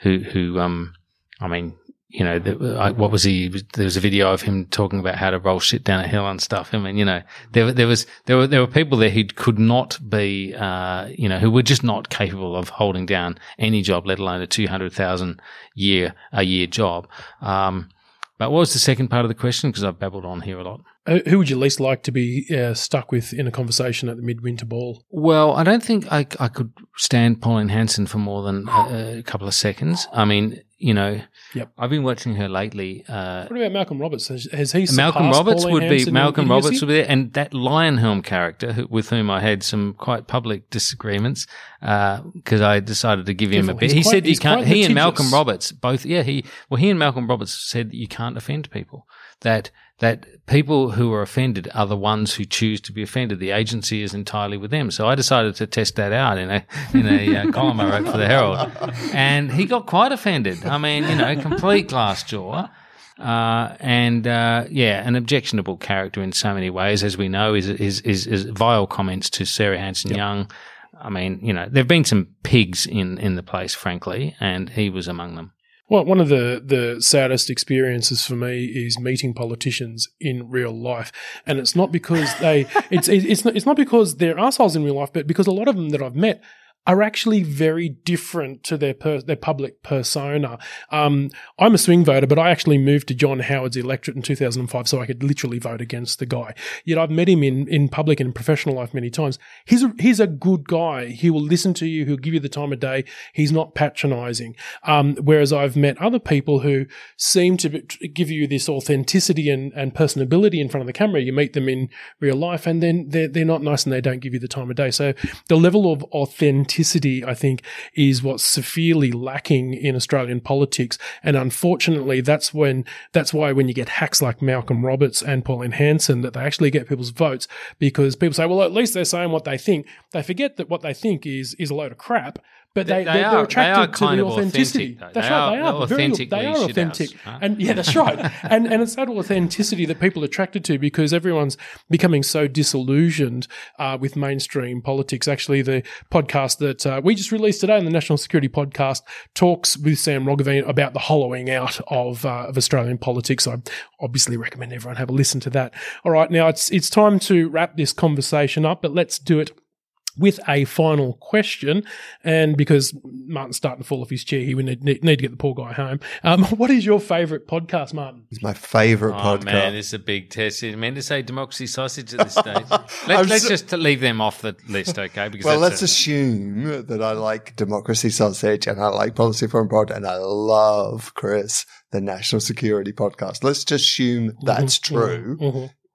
what was he? There was a video of him talking about how to roll shit down a hill and stuff. I mean, there were people there who could not be, who were just not capable of holding down any job, let alone a $200,000 a year job. But what was the second part of the question? Because I've babbled on here a lot. Who would you least like to be stuck with in a conversation at the Midwinter Ball? Well, I don't think I could stand Pauline Hanson for more than a couple of seconds. I mean, Yep. I've been watching her lately. What about Malcolm Roberts? Has he Malcolm Roberts Pauline would Hanson be Malcolm Roberts would be there, and that Lionhelm character with whom I had some quite public disagreements because I decided to give him a bit. He said you can't. He and Malcolm Roberts both. Yeah, he and Malcolm Roberts said that you can't offend people. That people who are offended are the ones who choose to be offended. The agency is entirely with them. So I decided to test that out in a column I wrote for the Herald, and he got quite offended. I mean, complete glass jaw. An objectionable character in so many ways, as we know, is vile comments to Sarah Hanson-Young. I mean, there've been some pigs in the place, frankly, and he was among them. Well, one of the saddest experiences for me is meeting politicians in real life, and it's not because it's not because they're assholes in real life, but because a lot of them that I've met are actually very different to their public persona. I'm a swing voter, but I actually moved to John Howard's electorate in 2005 so I could literally vote against the guy. Yet I've met him in public and in professional life many times. He's a good guy. He will listen to you. He'll give you the time of day. He's not patronizing. Whereas I've met other people who seem to give you this authenticity and personability in front of the camera. You meet them in real life and then they're not nice and they don't give you the time of day. So the level of authenticity, I think, is what's severely lacking in Australian politics. And unfortunately, that's why when you get hacks like Malcolm Roberts and Pauline Hanson, that they actually get people's votes, because people say, well, at least they're saying what they think. They forget that what they think is a load of crap. But they're attracted to the authenticity. That's right. They are authentic. And yeah, that's right. And it's that authenticity that people are attracted to, because everyone's becoming so disillusioned with mainstream politics. Actually, the podcast that we just released today, the National Security Podcast, talks with Sam Roggeveen about the hollowing out of Australian politics. I obviously recommend everyone have a listen to that. All right, now it's time to wrap this conversation up, but let's do it with a final question. And because Martin's starting to fall off his chair here, we need to get the poor guy home. What is your favourite podcast, Martin? It's my favourite podcast. Oh, man, this is a big test. You meant to say Democracy Sausage at this stage. Let's just leave them off the list, okay? Because let's assume that I like Democracy Sausage and I like Policy Forum Pod and I love Chris, the National Security Podcast. Let's just assume that's true.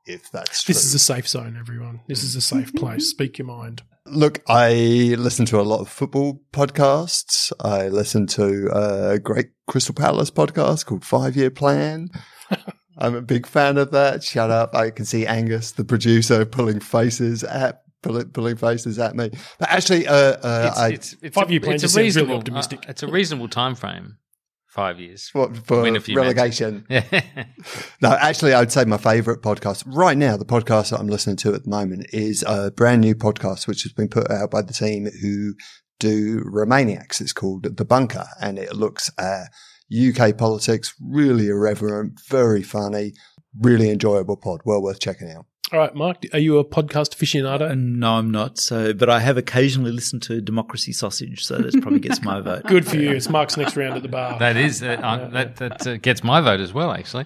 if that's true. This is a safe zone, everyone. This is a safe place. Speak your mind. Look, I listen to a lot of football podcasts. I listen to a great Crystal Palace podcast called 5 Year Plan. I'm a big fan of that. Shut up. I can see Angus, the producer, pulling faces at me. But actually, it's 5 year plan just sounds really optimistic. It's a reasonable time frame. 5 years. What, for win a few relegation? No, actually, I'd say my favourite podcast right now, the podcast that I'm listening to at the moment, is a brand new podcast which has been put out by the team who do Romaniacs. It's called The Bunker, and it looks at UK politics, really irreverent, very funny, really enjoyable pod. Well worth checking out. All right, Mark, are you a podcast aficionado? No, I'm not. But I have occasionally listened to Democracy Sausage, so that probably gets my vote. Good for you. It's Mark's next round at the bar. That is that gets my vote as well. Actually,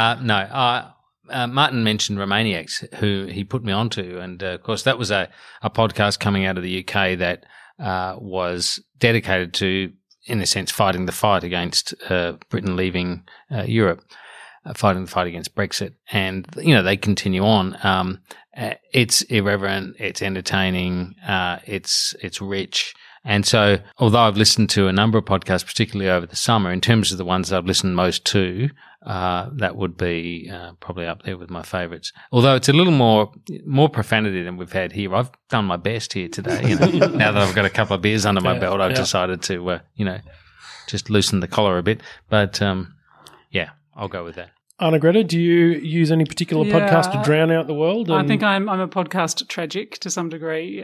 Martin mentioned Romaniacs, who he put me onto, and of course that was a podcast coming out of the UK that was dedicated to, in a sense, fighting the fight against Britain leaving Europe. Fighting the fight against Brexit, and they continue on. It's irreverent, it's entertaining, it's rich, and so although I've listened to a number of podcasts, particularly over the summer, in terms of the ones I've listened most to, that would be probably up there with my favourites. Although it's a little more profanity than we've had here. I've done my best here today. Now that I've got a couple of beers under my belt, I've decided to just loosen the collar a bit, but. I'll go with that. Anna-Greta, do you use any particular podcast to drown out the world? I think I'm a podcast tragic to some degree.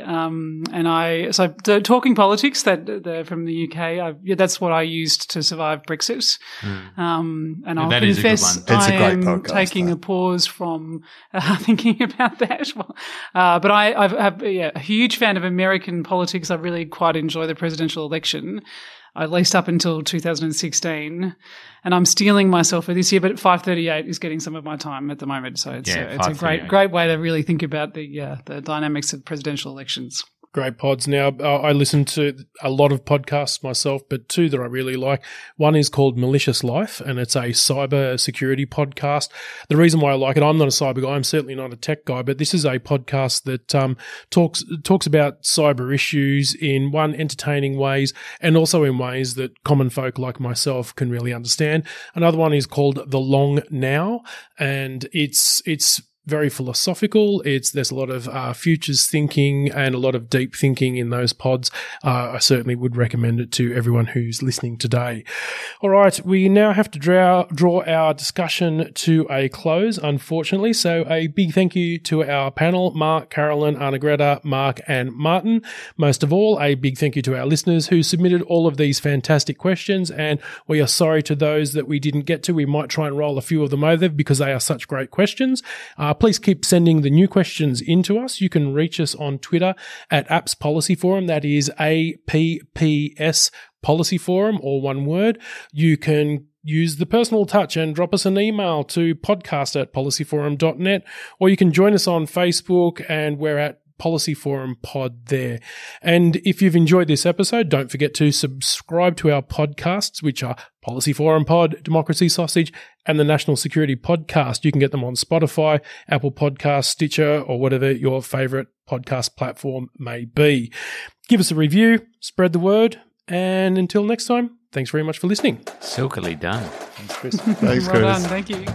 So Talking Politics, they're from the UK. That's what I used to survive Brexit. And I'll confess I am taking a pause from thinking about that. But I'm a huge fan of American politics. I really quite enjoy the presidential election, at least up until 2016. And I'm steeling myself for this year, but 538 is getting some of my time at the moment. So it's a great way to really think about the dynamics of presidential elections. Great pods. Now, I listen to a lot of podcasts myself, but two that I really like. One is called Malicious Life, and it's a cyber security podcast. The reason why I like it, I'm not a cyber guy. I'm certainly not a tech guy, but this is a podcast that talks about cyber issues in entertaining ways, and also in ways that common folk like myself can really understand. Another one is called The Long Now, and it's very philosophical. There's a lot of futures thinking and a lot of deep thinking in those pods. I certainly would recommend it to everyone who's listening today. All right, we now have to draw our discussion to a close, unfortunately. So a big thank you to our panel, Mark, Carolyn, Anna-Greta, Mark and Martin. Most of all, a big thank you to our listeners who submitted all of these fantastic questions, and we are sorry to those that we didn't get to. We might try and roll a few of them over because they are such great questions. Please keep sending the new questions into us. You can reach us on Twitter at Apps Policy Forum. That is APPS Policy Forum, all one word. You can use the personal touch and drop us an email to podcast@policyforum.net, or you can join us on Facebook, and we're at Policy Forum Pod there. And if you've enjoyed this episode, don't forget to subscribe to our podcasts, which are Policy Forum Pod, Democracy Sausage, and the National Security Podcast. You can get them on Spotify, Apple Podcasts, Stitcher, or whatever your favorite podcast platform may be. Give us a review, spread the word, and until next time, thanks very much for listening. Silkily done. Thanks, Chris. Thanks, Chris. Well done, thank you.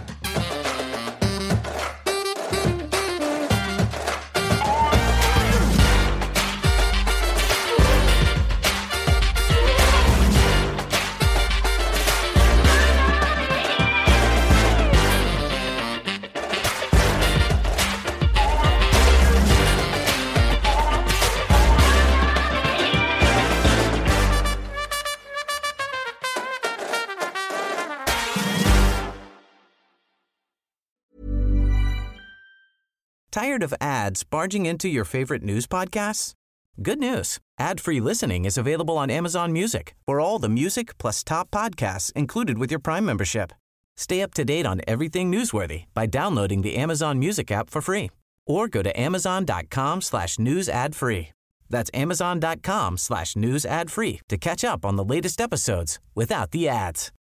Tired of ads barging into your favorite news podcasts? Good news. Ad-free listening is available on Amazon Music for all the music plus top podcasts included with your Prime membership. Stay up to date on everything newsworthy by downloading the Amazon Music app for free, or go to amazon.com/news ad free. That's amazon.com/news ad free to catch up on the latest episodes without the ads.